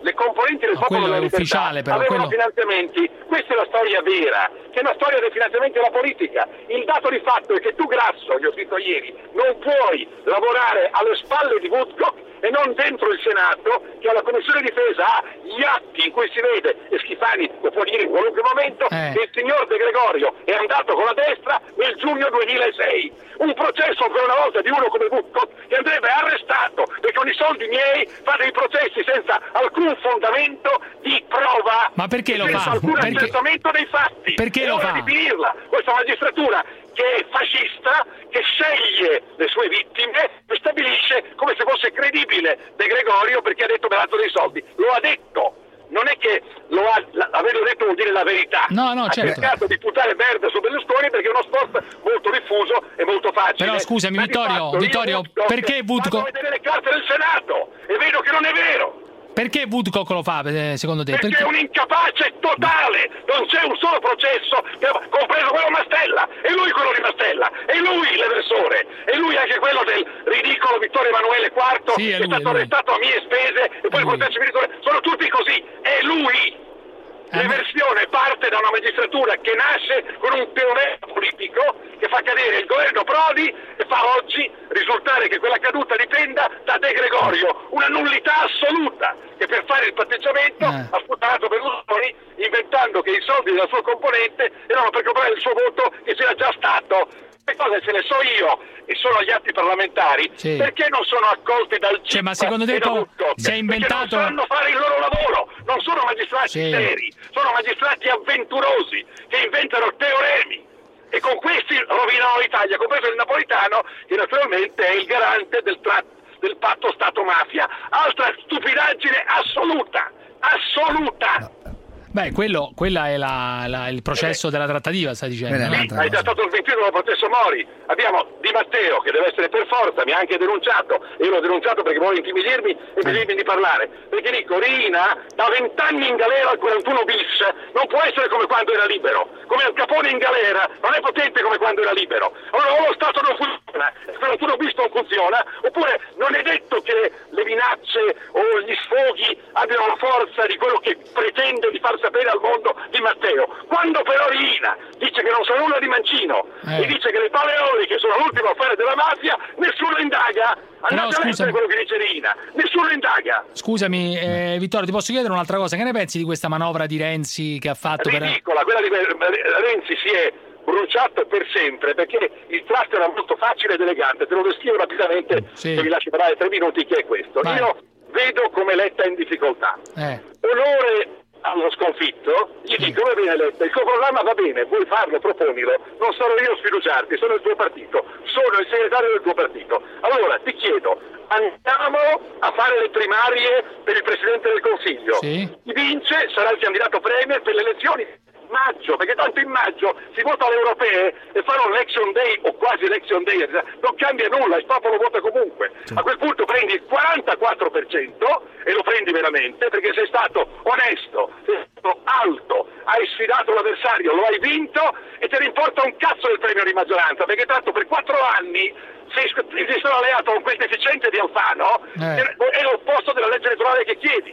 le componenti del Ma Popolo quello della è Libertà ufficiale, però, avevano quello- finanziamenti. Questa è la storia vera, che è una storia dei finanziamenti della politica. Il dato di fatto è che tu, Grasso, gli ho scritto ieri, non puoi lavorare alle spalle di Woodcock e non dentro il Senato, che alla Commissione Difesa ha gli atti in cui si vede, e Schifani lo può dire in qualunque momento, Eh. che il signor De Gregorio è andato con la destra nel giugno duemilasei. Un processo ancora una volta di uno come Woodcock che andrebbe arrestato, perché con i soldi miei fa dei processi senza alcun fondamento di prova. Ma perché lo senza fa? alcun Perché- accertamento dei fatti. Perché è lo ora fa? di finirla, questa magistratura che è fascista, che sceglie le sue vittime e stabilisce come se fosse credibile De Gregorio perché ha detto me l'ha dato dei soldi. Lo ha detto. Non è che lo ha, la- averlo detto vuol dire la verità. No, no, ha certo. cercato di buttare merda su Berlusconi perché è uno sport molto diffuso e molto facile. Però scusami, Ma di Vittorio, fatto io Vittorio, Woodcock perché Woodcock- vado a vedere le carte del Senato e vedo che non è vero. Perché Woodcock lo fa, eh, secondo te? Perché Perché- è un incapace totale, non c'è un solo processo, che- compreso quello Mastella, è lui quello di Mastella, è lui l'eversore, è lui anche quello del ridicolo Vittorio Emanuele quarto, Sì, è che è lui, stato è lui. arrestato a mie spese e poi il processo militare, sono tutti così, è lui. L'eversione parte da una magistratura che nasce con un teorema politico che fa cadere il governo Prodi e fa oggi risultare che quella caduta dipenda da De Gregorio, una nullità assoluta che per fare il patteggiamento ha sputtanato Berlusconi inventando che i soldi della sua componente erano per comprare il suo voto che c'era già stato. Le cose ce le so io e sono agli atti parlamentari, Sì. perché non sono accolti dal C I P Cioè, ma secondo te e da poi Woodcock? si è inventato- Perché non sanno fare il loro lavoro, non sono magistrati Sì. seri, sono magistrati avventurosi che inventano teoremi e con questi rovinano l'Italia, compreso il napolitano che naturalmente è il garante del, tra- del patto Stato-mafia. Altra stupidaggine assoluta, assoluta. Beh, quello, quella è la, la- il processo della trattativa, stai dicendo. no? Sì, è già stato smentito dal processo Mori. Abbiamo Di Matteo che deve essere per forza, mi ha anche denunciato, e io l'ho denunciato perché vuole intimidirmi e impedirmi di parlare. Perché dico, Riina da vent'anni in galera al quarantuno bis non può essere come quando era libero. Come Al Capone in galera non è potente come quando era libero. Allora o lo Stato non funziona, il quarantuno bis non funziona, oppure non è detto che le minacce o gli sfoghi abbiano la forza di quello che pretende di far sapere al mondo Di Matteo. Quando però Riina dice che non sa nulla di Mancino Eh. e dice che le paleoli che sono l'ultimo affare della mafia, nessuno indaga. Andate a scusami. leggere quello che dice Riina, nessuno indaga. Scusami, eh, Vittorio, ti posso chiedere un'altra cosa? Che ne pensi di questa manovra di Renzi che ha fatto per... Ridicola, quella di Renzi si è bruciato per sempre perché il tratto era molto facile ed elegante. Te lo descrivo rapidamente, Sì. se vi lascio parlare tre minuti, che è questo. Vai. Io vedo come Letta in difficoltà. Eh. Onore allo sconfitto, gli dico va bene Letta, il tuo programma va bene, vuoi farlo, proponilo, non sono io a sfiduciarti, sono il tuo partito, sono il segretario del tuo partito. Allora ti chiedo, andiamo a fare le primarie per il Presidente del Consiglio. Sì. Chi vince sarà il candidato premier per le elezioni maggio, perché tanto in maggio si vota alle europee e fanno l'election day o quasi election day, non cambia nulla, il popolo vota comunque. A quel punto prendi il quarantaquattro per cento e lo prendi veramente perché sei stato onesto, sei stato alto, hai sfidato l'avversario, lo hai vinto e te ne importa un cazzo del premio di maggioranza, perché tanto per quattro anni sei, sei stato alleato con quel deficiente di Alfano, Eh. è l'opposto della legge elettorale che chiedi.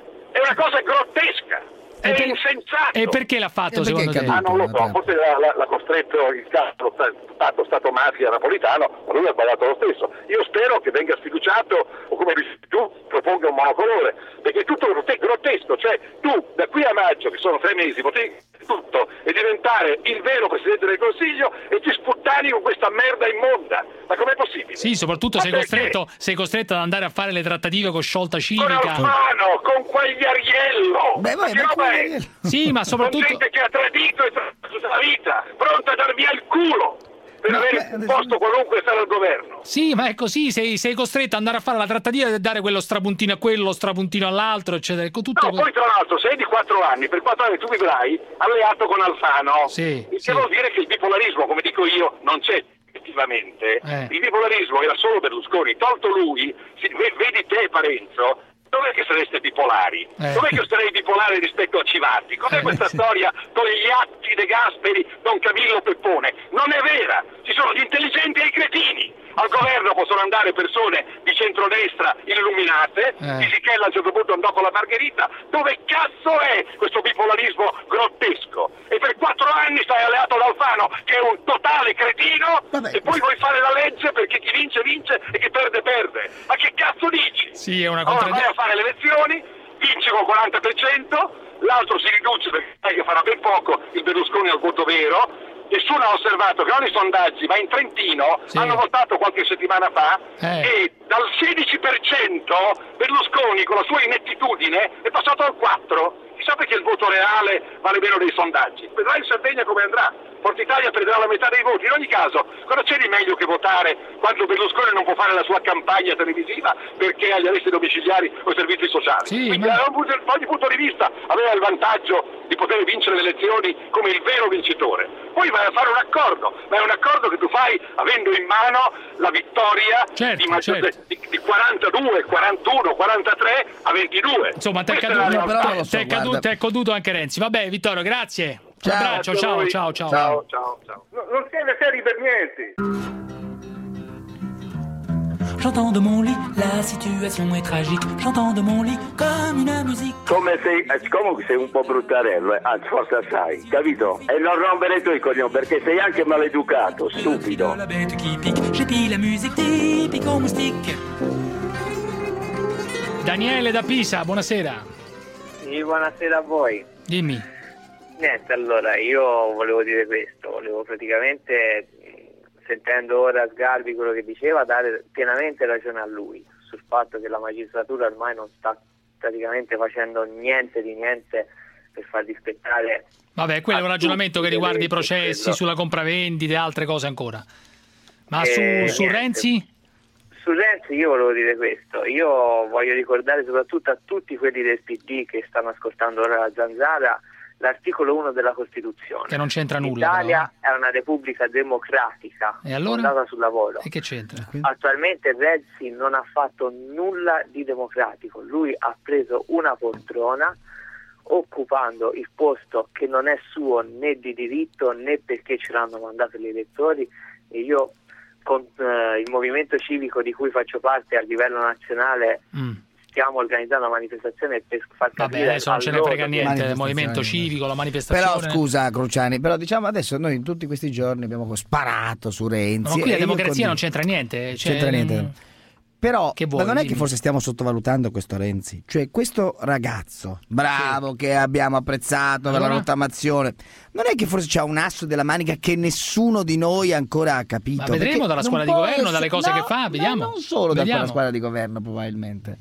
È una cosa grottesca. È per- insensato. E perché l'ha fatto, secondo te? Ah, non lo so, forse l'ha, l'ha- l'ha costretto il capo stato, stato mafia napolitano, ma lui ha sbagliato lo stesso. Io spero che venga sfiduciato o come dici tu proponga un monocolore, perché è tutto grotte- grottesco, cioè tu da qui a maggio, che sono tre mesi, potevi tutto e diventare il vero Presidente del Consiglio e ti sputtani con questa merda immonda. Ma com'è possibile? Sì, soprattutto Ma sei perché? costretto, sei costretto ad andare a fare le trattative con sciolta Con civica. Alfano, con Quagliariello. Beh, Ma vai, che vai, roba è? Quagliariello. Sì, ma Con soprattutto... gente che ha tradito e tradito tutta la vita, pronta a dar via il culo per avere un posto qualunque e stare al governo. Sì, ma è così, sei, sei costretto ad andare a fare la trattativa e dare quello strapuntino a quello, lo strapuntino all'altro, eccetera. Ecco, tutto No, così. poi tra l'altro sei di quattro anni, per quattro anni tu vivrai alleato con Alfano. Sì, Il che vuol dire che il bipolarismo, come dico io, non c'è effettivamente. Eh. Il bipolarismo era solo Berlusconi, tolto lui, si- ve- vedi te Parenzo, dov'è che sareste bipolari? Eh. Dov'è che sarei bipolare rispetto a Civati? Cos'è Eh, questa sì. storia con gli atti De Gasperi, Don Camillo Peppone? Non è vera, ci sono gli intelligenti e i cretini. Al governo possono andare persone di centrodestra illuminate, Eh. Fisichella a un certo punto andò con la Margherita. Dove cazzo è questo bipolarismo grottesco? E per quattro anni stai alleato ad Alfano, che è un totale cretino, e poi vuoi fare la legge perché chi vince vince e chi perde perde. Ma che cazzo dici? Sì, è una Ora contraddizione. vai a fare le elezioni, vince con quaranta per cento, l'altro si riduce perché sai che farà ben poco il Berlusconi al voto vero. Nessuno ha osservato che ogni sondaggi, ma in Trentino Sì. hanno votato qualche settimana fa Eh. e dal sedici per cento Berlusconi con la sua inettitudine è passato al quattro per cento. Chissà perché il voto reale vale meno dei sondaggi. Vedrai in Sardegna come andrà. Forza Italia perderà la metà dei voti. In ogni caso, cosa c'è di meglio che votare quando Berlusconi non può fare la sua campagna televisiva perché ha gli arresti domiciliari o i servizi sociali? Sì, Quindi ma- da ogni ogni punto di vista aveva il vantaggio di poter vincere le elezioni come il vero vincitore. Poi vai a fare un accordo, ma è un accordo che tu fai avendo in mano la vittoria Certo, di, maggior- certo. di, di quarantadue, quarantuno, quarantatré a ventidue. Insomma, ti è Questa è la caduto, realtà. t'è- t'è caduto, t'è caduto anche Renzi. Vabbè, Vittorio, grazie. Un Ciao, abbraccio, a ciao, voi. ciao, ciao. Ciao, ciao, ciao. No, non siete seri per niente. J'entends de mon lit, la situation est tragique. J'entends de mon lit comme une musique. Come sei, eh, comunque sei un po' bruttarello, eh? Anzi forse assai, capito? E non rompere tu i coglioni perché sei anche maleducato, stupido. La bête qui pique, j'épile la musique typique au moustique. Daniele da Pisa, buonasera. Sì, buonasera a voi. Dimmi. Niente, allora io volevo dire questo, volevo praticamente, mh, sentendo ora Sgarbi quello che diceva, dare pienamente ragione a lui sul fatto che la magistratura ormai non sta praticamente facendo niente di niente per far rispettare. Vabbè, quello è un ragionamento che riguarda i processi, quello. sulla compravendita e altre cose ancora. Ma su, Eh, su niente. Renzi? Su Renzi io volevo dire questo, io voglio ricordare soprattutto a tutti quelli del P D che stanno ascoltando ora la Zanzara l'articolo uno della Costituzione. Che non c'entra nulla. L'Italia è una repubblica democratica, E allora? fondata sul lavoro. E che c'entra? Attualmente Renzi non ha fatto nulla di democratico, lui ha preso una poltrona occupando il posto che non è suo né di diritto né perché ce l'hanno mandato gli elettori, e io con eh, il movimento civico di cui faccio parte a livello nazionale Mm. stiamo organizzando una manifestazione per far capire Vabbè, adesso non ce ne a loro frega che- niente del movimento civico, la manifestazione. Però scusa Cruciani, però diciamo adesso noi in tutti questi giorni abbiamo sparato su Renzi. Ma qui la e io democrazia condivido- non c'entra niente. Cioè, c'entra niente. mm, Però Che vuoi, ma non è dimmi. che forse stiamo sottovalutando questo Renzi? Cioè questo ragazzo bravo che abbiamo apprezzato per la Allora? rottamazione, non è che forse c'ha un asso della manica che nessuno di noi ancora ha capito? Ma vedremo Perché dalla non scuola di può governo, essere- dalle cose no, che fa, no, vediamo. non solo da Vediamo. quella scuola di governo probabilmente.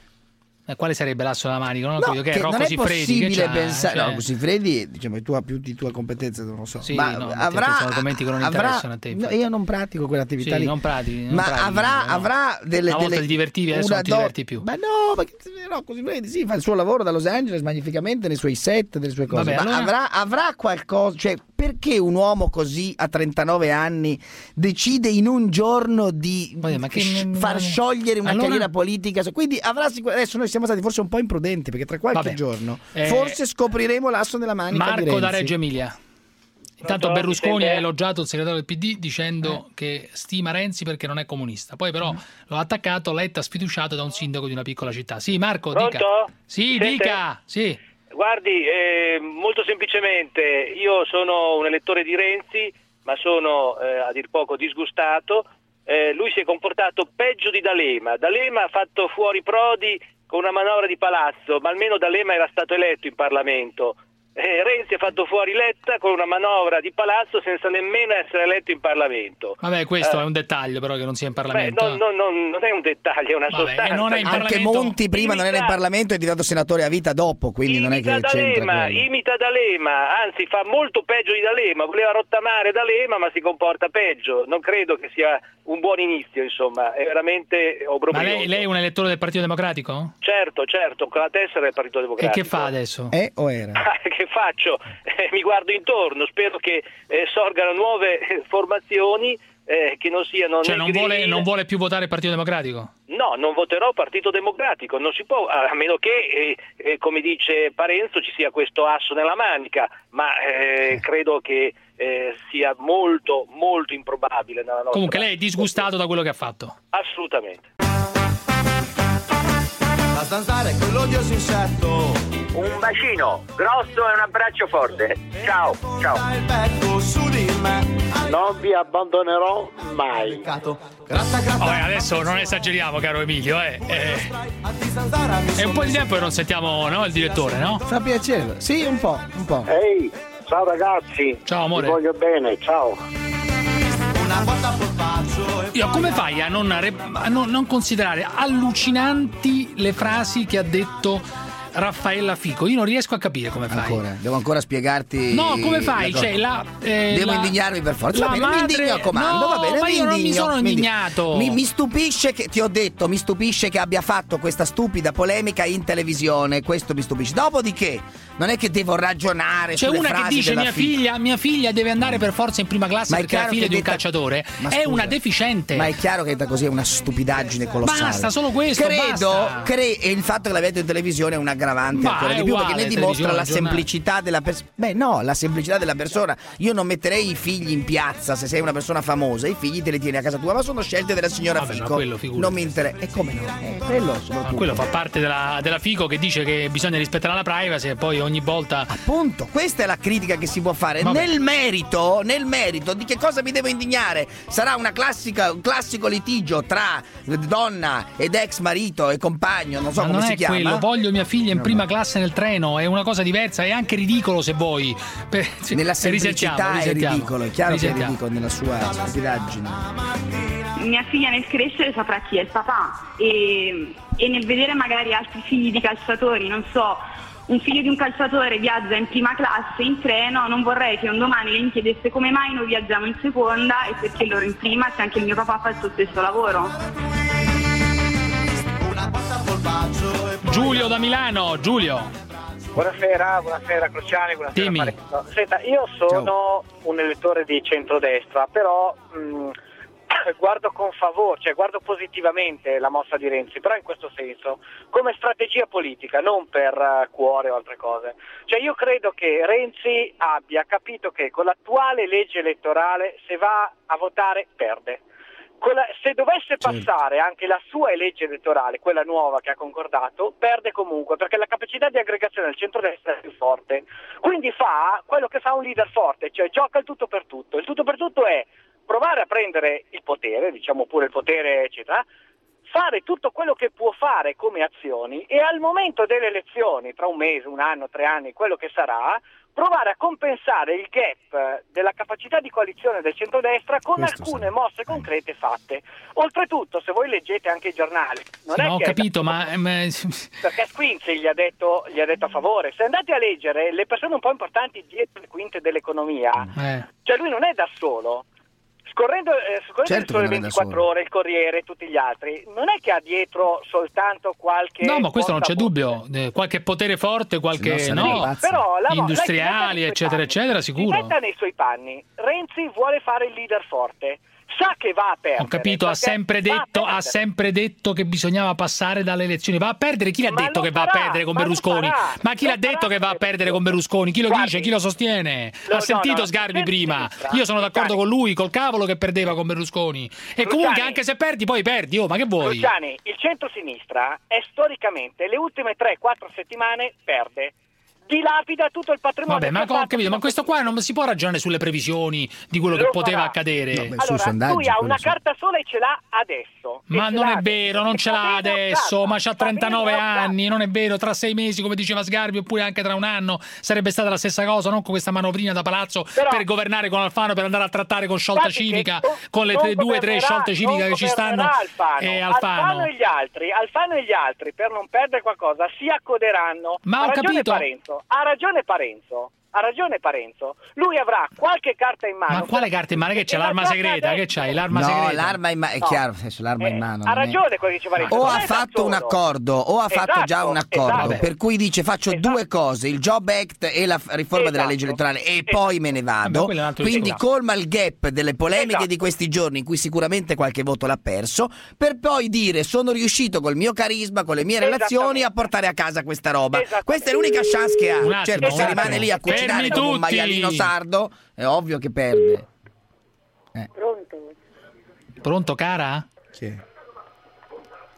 Eh, Quale sarebbe l'asso della manica? Non ho No, capito. Che è che Rocco non è Siffredi? possibile Che c'ha? pensare, Cioè- no, Siffredi diciamo tu ha più di tua competenza, non lo so. Sì, ma no, avrà, sono argomenti che non avrà- interessano a te, no, infatti. io non pratico quell'attività Sì, lì. non pratichi, non ma pratichi, avrà, no. avrà delle, Una volta delle ti divertivi, adesso una non ti do- diverti più. Ma no, perché Rocco Siffredi sì, fa il suo lavoro da Los Angeles magnificamente nei suoi set, delle sue cose. Vabbè, ma allora- avrà, avrà qualcosa, cioè perché un uomo così a trentanove anni decide in un giorno di Vabbè, ma che- sci- far sciogliere una Allora- carriera politica? Quindi avrà sicur- adesso noi siamo stati forse un po' imprudenti perché tra qualche Vabbè. giorno Eh, forse scopriremo l'asso della manica di Marco da Renzi. Reggio Emilia. Intanto Pronto? Berlusconi Mi sente? ha elogiato il segretario del P D dicendo che stima Renzi perché non è comunista. Poi però lo ha attaccato Letta sfiduciato da un sindaco di una piccola città. Sì, Marco, dica. Pronto? Sì, Sente? dica. Sì. Guardi, eh, molto semplicemente, io sono un elettore di Renzi, ma sono eh, a dir poco disgustato. Eh, lui si è comportato peggio di D'Alema. D'Alema ha fatto fuori Prodi con una manovra di palazzo, ma almeno D'Alema era stato eletto in Parlamento. Eh, Renzi ha fatto fuori Letta con una manovra di palazzo senza nemmeno essere eletto in Parlamento. Vabbè, questo Eh, è un dettaglio però che non sia in Beh, Parlamento. no, no, no, non è un dettaglio, è una Vabbè, sostanza. non è in Anche Parlamento. Monti prima non era in Imita- Parlamento e è diventato senatore a vita dopo, quindi non è che Imita c'entra D'Alema, quello. imita D'Alema, anzi fa molto peggio di D'Alema, voleva rottamare D'Alema ma si comporta peggio, non credo che sia un buon inizio, insomma, è veramente Ma obbrobrioso. lei, lei è un elettore del Partito Democratico? Certo, certo, con la tessera del Partito E Democratico. che fa adesso? È o era? Che faccio? Eh, mi guardo intorno, spero che eh, sorgano nuove eh, formazioni eh, che non siano Cioè né non vuole, Grilli- non vuole più votare il Partito Democratico? No, non voterò Partito Democratico, non si può, a meno che, eh, eh, come dice Parenzo, ci sia questo asso nella manica, ma eh, credo che eh, sia molto, molto improbabile nella nostra... Comunque lei è disgustato da quello che ha fatto? Assolutamente. La zanzara è quell'odioso insetto. Un bacino grosso e un abbraccio forte. Ciao, ciao. Non vi abbandonerò mai. Vabbè, adesso non esageriamo, caro Emilio, eh. eh. È un po' di tempo che non sentiamo, no, il direttore, no? Fa piacere. Sì, un po', un po'. Ehi, ciao ragazzi. Ciao amore. Vi voglio bene, ciao. Io come fai a non, a non, non considerare allucinanti le frasi che ha detto Raffaella Fico? Io non riesco a capire come fai. Ancora, devo ancora spiegarti. No, come fai? La cioè, la, eh, devo la, indignarmi per forza. Va bene, madre... mi indigno a comando, no, va bene. Ma mi io indigno, non mi sono mi indignato. Mi, mi stupisce che, ti ho detto, mi stupisce che abbia fatto questa stupida polemica in televisione. Questo mi stupisce. Dopodiché, non è che devo ragionare. C'è sulle una frasi che dice della mia Fico. figlia, mia figlia deve andare per forza in prima classe Ma è perché è la chiaro figlia che di un detta- calciatore. Ma è scusa, una deficiente. Ma è chiaro che detta così è una stupidaggine colossale. Basta, solo questo, Credo, basta. cre- e il fatto che l'avete in televisione è un aggravante Ma ancora è di più, uguale, perché ne dimostra la televisione, semplicità della persona. Beh, no, la semplicità della persona. Io non metterei i figli in piazza se sei una persona famosa, i figli te li tieni a casa tua, ma sono scelte della signora Vabbè, ma Fico. quello, figurati. Non mi interessa. E come no? Eh, quello Ma soprattutto. quello fa parte della, della Fico che dice che bisogna rispettare la privacy e poi ogni volta. Appunto, questa è la critica che si può fare. Vabbè. Nel merito, nel merito di che cosa mi devo indignare? Sarà una classica, un classico litigio tra donna ed ex marito e compagno, non so Ma come non si è chiama. quello, voglio mia figlia in prima classe nel treno, è una cosa diversa, è anche ridicolo se vuoi. Per, Nella risentiamo, semplicità è risentiamo. ridicolo, è chiaro che è Risentiamo. ridicolo nella sua stupidaggine. Mia figlia nel crescere saprà chi è il papà e, e nel vedere magari altri figli di calciatori, non so, un figlio di un calciatore viaggia in prima classe in treno, non vorrei che un domani lei mi chiedesse come mai noi viaggiamo in seconda e perché loro in prima, se anche il mio papà fa il suo stesso lavoro. Giulio da Milano, Giulio. Buonasera, buonasera Cruciani, buonasera Dimmi. Parenzo. Senta, io sono un elettore di centrodestra, però mh, guardo con favore, cioè guardo positivamente la mossa di Renzi, però in questo senso, come strategia politica, non per uh, cuore o altre cose. Cioè io credo che Renzi abbia capito che con l'attuale legge elettorale se va a votare perde. Con la- se dovesse passare anche la sua legge elettorale, quella nuova che ha concordato, perde comunque, perché la capacità di aggregazione del centrodestra è più forte. Quindi fa quello che fa un leader forte, cioè gioca il tutto per tutto. Il tutto per tutto è provare a prendere il potere, diciamo pure il potere eccetera, fare tutto quello che può fare come azioni e al momento delle elezioni, tra un mese, un anno, tre anni, quello che sarà, provare a compensare il gap della capacità di coalizione del centrodestra con Questo alcune mosse concrete fatte. Oltretutto, se voi leggete anche i giornali, non Sì, è ma ho che capito, ma, ma- perché Squinzi gli ha detto gli ha detto a favore. Se andate a leggere le persone un po' importanti dietro le quinte dell'economia, eh. cioè lui non è da solo. Scorrendo, eh, scorrendo Certo il Sole che non è da ventiquattro solo. ore, il Corriere e tutti gli altri, non è che ha dietro soltanto qualche No, ma questo non c'è portavoce. dubbio. Eh, Qualche potere forte, qualche Se no no, sarebbe pazzo. Però la- industriali, lei si metta eccetera, nei suoi eccetera, panni. sicuro. Si metta nei suoi panni. Renzi vuole fare il leader forte. Sa che va a perdere. Ho capito, ha perché sempre, va a detto, ha perdere. sempre detto che bisognava passare dalle elezioni. Va a perdere? Chi l'ha Ma detto lo che va a farà, perdere con ma lo Berlusconi? farà, Ma chi lo l'ha detto farà che va a questo. perdere con Berlusconi? Chi lo Guardi, dice? Chi lo sostiene? lo- ha no, sentito no, Sgarbi il prima? centro-sinistra, Io sono d'accordo Luciani. con lui, col cavolo che perdeva con Berlusconi. E comunque Luciani. anche se perdi, poi perdi. Oh, ma che vuoi? Luciani, il centro-sinistra è storicamente le ultime tre quattro settimane perde. Dilapida tutto il patrimonio. Vabbè, ma che ha ho fatto capito, ma fino a questo qua non si può ragionare sulle previsioni di quello che Lo poteva farà. accadere. No, beh, sui Allora, sondaggi, lui ha quello una sì. carta sola e ce l'ha adesso. Ma E ce non l'ha è vero, non ce l'ha Va bene adesso, usata, ma c'ha va bene trentanove usata. anni, non è vero, tra sei mesi, come diceva Sgarbi, oppure anche tra un anno sarebbe stata la stessa cosa, non con questa manovrina da palazzo Però- per governare con Alfano, per andare a trattare con Sciolta Guardi che Civica, non- con le non tre- due o tre governerà- scelte civiche non che ci stanno governerà Alfano. e Alfano Alfano. e gli altri, Alfano e gli altri, per non perdere qualcosa, si accoderanno. Ma ha ho ragione capito. Parenzo, ha ragione Parenzo. Ha ragione Parenzo, lui avrà qualche carta in mano. Ma quale carta in mano? Che c'è E la l'arma gioca segreta? Che adesso. c'hai? L'arma No, segreta? l'arma in mano, è No. chiaro, adesso l'arma Eh, in mano. ha non è- ragione quello che dice Parenzo. O non ha è da fatto un solo. accordo, o ha fatto già un Esatto, accordo, esatto. per cui dice faccio Esatto. due cose, il Job Act e la f- riforma della Esatto. legge elettorale e Esatto. poi me ne Vabbè, vado. quello è un altro Quindi discorso. colma il gap delle polemiche Esatto. di questi giorni in cui sicuramente qualche voto l'ha perso, per poi dire sono riuscito col mio carisma, con le mie relazioni a portare a casa questa roba. Questa è l'unica chance che ha. Un attimo, Certo, se un rimane attimo. lì a cucinare Fermi come un tutti. maialino sardo, è ovvio che perde. Pronto? Pronto, cara? Sì.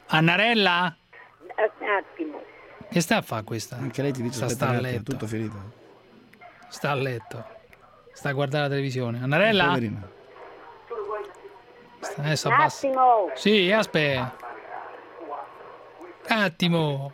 Annarella? Un attimo. Che sta a fare questa? Anche lei ti dice sta, aspetta sta a un attimo, letto. tutto finito. Sta a letto. Sta a guardare la televisione. Annarella? Poverina. Sta- Adesso Un abbassa. attimo. Sì, aspetta. Attimo.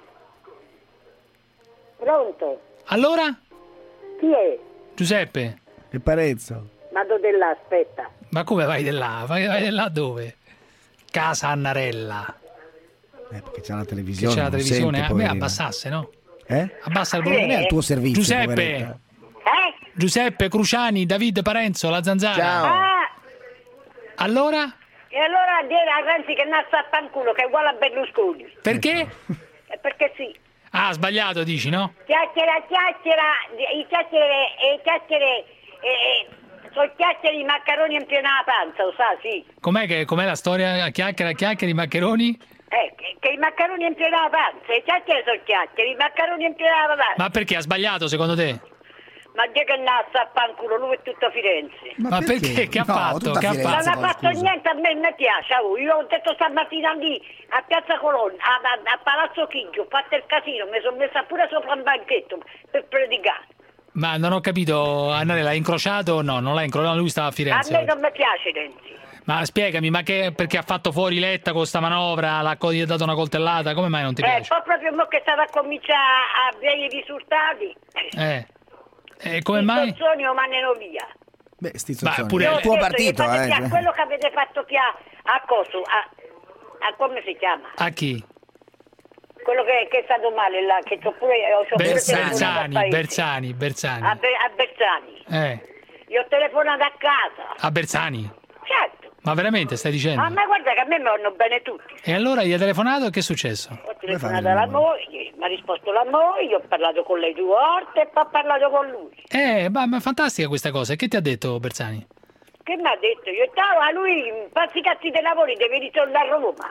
Pronto? Allora? Chi è? Giuseppe? E Parezzo. Vado di là, aspetta. Ma come vai di là? Vai, vai di là dove? Casa Annarella. Eh, perché c'è la Che televisione. c'è la non televisione? sente, A me poverina. abbassasse, no? Eh? Abbassa il Non volume. è al tuo servizio, Giuseppe. poveretta. Eh? Giuseppe Cruciani, Davide Parenzo, la zanzara. Ciao. Ah, Allora? e allora dire a Renzi che nassa a fanculo, che è uguale a Berlusconi. Perché? E perché sì. Ah, sbagliato dici, no? Chiacchiera, chiacchiera, i chiacchiere, e chiacchiere, e, sono chiacchiere di maccheroni in piena panza, lo sa, sì. Com'è, che, com'è la storia? Chiacchiera, chiacchiere, i maccheroni? Eh, che, che i maccheroni in piena panza, i chiacchiere sono chiacchiere, i maccheroni in piena panza. Ma perché ha sbagliato secondo te? Ma Dio che nassa a fanculo, lui è tutto Firenze. Ma, perché? Che ha No, fatto? tutta Che ha Firenze, fatto? Non ha fatto niente, a me mi piace, oh. Io ho detto stamattina lì a Piazza Colonna, a, a, a Palazzo Chigi, ho fatto il casino, mi sono messa pure sopra un banchetto per predicare. Ma non ho capito, Annarella, l'ha incrociato o no? Non l'ha incrociato, lui stava a A Firenze. me oggi. non mi piace Renzi. Ma spiegami, ma che, perché ha fatto fuori Letta con sta manovra, l'ha co- gli ha dato una coltellata, come mai non ti Eh, piace? poi proprio mo che stava a cominciare a vedere i risultati, Eh, e come i mai? sozzoni lo mandano via. Beh, sti Ma zozzoni. pure- È Io il tuo ho detto, partito, gli fate eh. pià quello che avete fatto pià a coso, a, a come si chiama? A chi? Quello che, che è stato male là, che c'ho pure, ho pure telefonato Bersani, al paese. Bersani, Bersani. A, Be- a Bersani. Eh, Gli ho telefonato a casa. a Bersani. Certo. Ma veramente stai dicendo? Ah, ma guarda che a me mi vanno bene tutti. E allora gli ha telefonato e che è successo? Ho telefonato alla moglie, mi ha risposto la moglie, ho parlato con lei due volte e poi ho parlato con lui. Eh, ma, ma è fantastica questa cosa. E che ti ha detto Bersani? Che mi ha detto? Io ciao, a lui, passi i cazzi dei lavori, devi ritornare a Roma.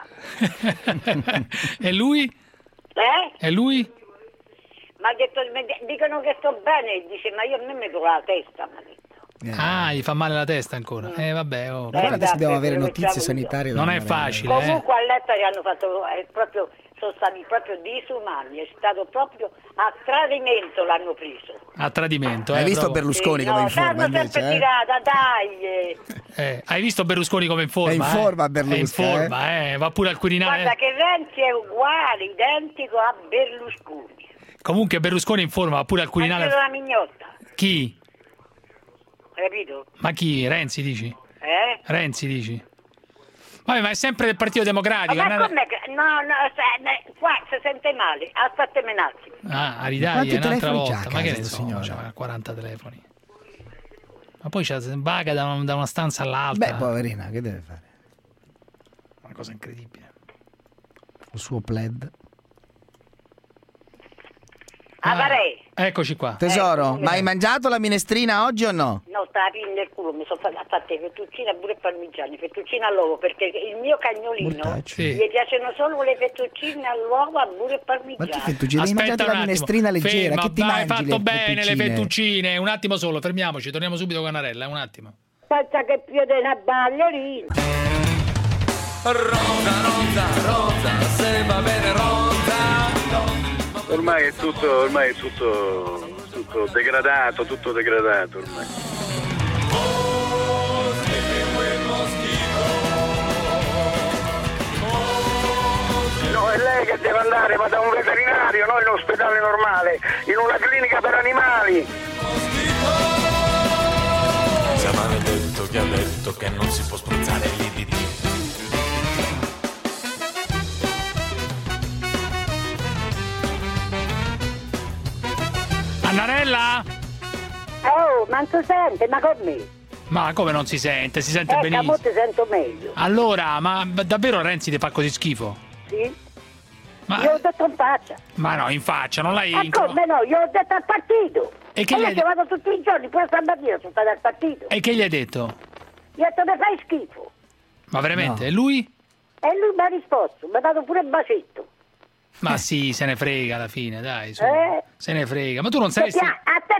E lui? Eh? E lui? Mi ha detto, mi dicono che sto bene, e dice, ma io a me mi dura la testa, mi ha detto. Ah, gli fa male la testa ancora. Eh, vabbè, oh. Ma allora adesso dobbiamo avere quello che notizie c'ha avuto. sanitarie. da Non è Annarella. facile, eh. Comunque a Letta gli hanno fatto, è proprio, sono stati proprio disumani, è stato proprio a tradimento l'hanno preso. A tradimento. Hai eh, visto proprio. Berlusconi Sì, come no, informa t'hanno invece? sempre Eh? tirata, dai. eh. Eh, hai visto Berlusconi come informa? È in forma eh? Berlusconi, È in forma, eh. Va pure al Quirinale. Guarda che Renzi è uguale, identico a Berlusconi. Comunque Berlusconi in forma, va pure al Anche Quirinale. la mignotta, Chi? capito? Ma chi? Renzi dici? Eh? Renzi dici? Vabbè, ma è sempre del Partito Democratico. Ma non è- com'è che... No, no, se- ne- qua si sente male, aspettami un attimo. Ah, a ridai, Quanti è un'altra telefoni c'ha volta. a Ma che casa ne sto so, signore? c'ha quaranta telefoni. Ma poi c'ha, vaga da, un- da una stanza all'altra. Beh, poverina, che deve fare? Una cosa incredibile. Il suo pled. Ah, Varei. Eccoci qua. Tesoro, ma hai mangiato la minestrina oggi o no? No, sta la pinna nel culo, mi sono fatta, fatte fettuccine pure parmigiane, fettuccine all'uovo, perché il mio cagnolino Mortacci. Sì. gli piacciono solo le fettuccine all'uovo a pure parmigiane. Ma che fettuccine? Hai Aspetta mangiato un la attimo. minestrina leggera, Ferma, che ti vai, mangi hai fatto le bene le fettuccine? fettuccine. Un attimo solo, fermiamoci, torniamo subito con Annarella, un attimo. Senza che più di una ballerina. Rosa, rosa, rosa, se va bene rosa. Ormai è tutto, ormai è tutto, tutto degradato, tutto degradato ormai. No, è lei che deve andare, ma da un veterinario, non in un ospedale normale, in una clinica per animali. Ci aveva detto che ha detto che non si può spruzzare l'I D D. Annarella? Oh, ma non si sente, ma con me? Ma come non si sente? Si sente Ecco, benissimo. mo ti sento meglio. Allora, ma davvero Renzi ti fa così schifo? Sì? Ma- Io ho detto in faccia. Ma no, in faccia, non l'hai... Ma come no? Io ho detto al partito. E che io gli hai- ci vado tutti i giorni, pure stamattina sono stata al partito. E che gli hai detto? Gli ho detto mi fai schifo. Ma veramente? No. E lui? E lui mi ha risposto, mi ha dato pure il bacetto. Ma sì, se ne frega alla fine, dai, su. Eh? Se ne frega. Ma tu non Ti saresti... pia- a te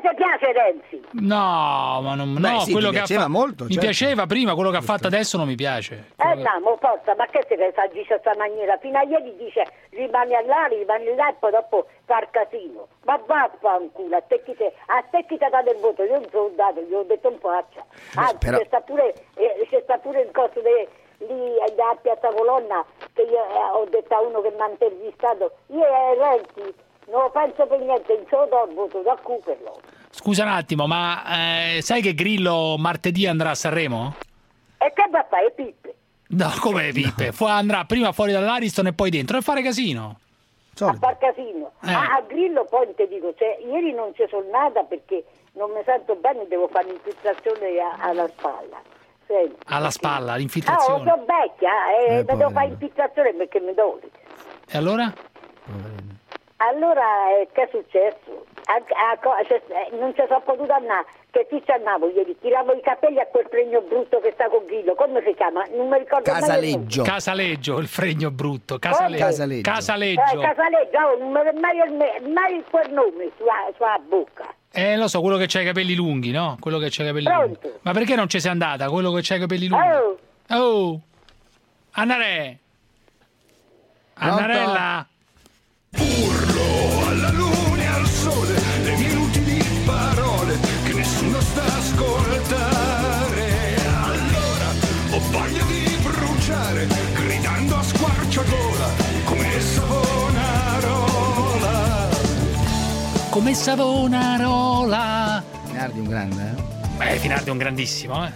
ti piace Renzi? No, ma non Beh, no, sì, quello ti che piaceva ha fa- molto, mi certo. piaceva prima, quello che ha fatto adesso non mi piace. Eh no, mo forza, ma che si agisce a sta maniera? Fino a ieri dice rimani là, rimani là e poi dopo fa il casino. Ma vaffanculo, a te chi te, a te chi ti ha dato il voto? Io non sono dato, gli ho detto in faccia. Anzi, però- c'è sta pure, eh, c'è sta pure il costo de, lì eh, da Piazza Colonna che io eh, ho detto a uno che mi ha intervistato, io e Renzi non penso per niente, in solo do il voto da Cooperlo. Scusa un attimo, ma eh, sai che Grillo martedì andrà a Sanremo? E che va a fare, Pippe? No, come Pippe? Fu- andrà prima fuori dall'Ariston e poi dentro e fare casino. A far casino. Eh. Ah, a Grillo poi ti dico, cioè, ieri non ci sono nata perché non mi sento bene, devo fare l'infiltrazione a- alla spalla. Senti. Alla spalla, Ah, oh, l'infiltrazione. sono vecchia, eh, Eh, devo poverina. fare infiltrazione perché mi doli. E allora? Allora, eh, che è successo? A- a co- cioè, eh, non ci sono potuta andare, che ti ci andavo ieri, tiravo i capelli a quel fregno brutto che sta con Grillo, come si chiama? Non mi ricordo mai il nome. Casaleggio, il fregno brutto. Casaleggio. Casaleggio. Casaleggio. Eh, Casaleggio, oh, non mi viene mai, il- mai quel nome sulla, sulla bocca. Eh, lo so, quello che c'ha i capelli lunghi, no? Quello che c'ha i capelli Pronto? lunghi. Ma perché non ci sei andata? Quello che c'ha i capelli lunghi. Oh, Oh! Annare! Annarella! Urlo alla luna e al sole le mie inutili parole che nessuno sta a ascoltare. Allora ho voglia di bruciare gridando a squarciagola come Savonarola. Come Savonarola! Finardi un grande, eh? Beh, Finardi è un grandissimo, eh.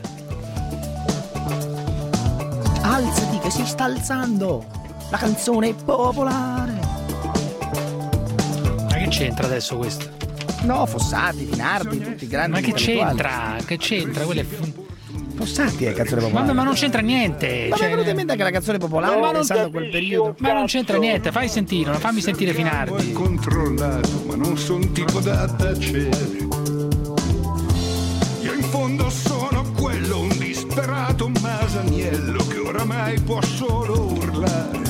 Alzati che si sta alzando! La canzone popolare! Ma che c'entra adesso questo? No, Fossati, Finardi, tutti i grandi Ma che intellettuali. c'entra? Che c'entra? Quello è... Fossati è canzone Ma, popolare. ma non c'entra niente. Ma cioè- mi è venuto in mente che la canzone popolare, Ma non pensando a capisci quel periodo. Ma non c'entra niente, fai sentire, fammi sentire Finardi. Controllato, ma non son tipo da tacere. Io in fondo sono quello, un disperato masaniello che oramai può solo urlare.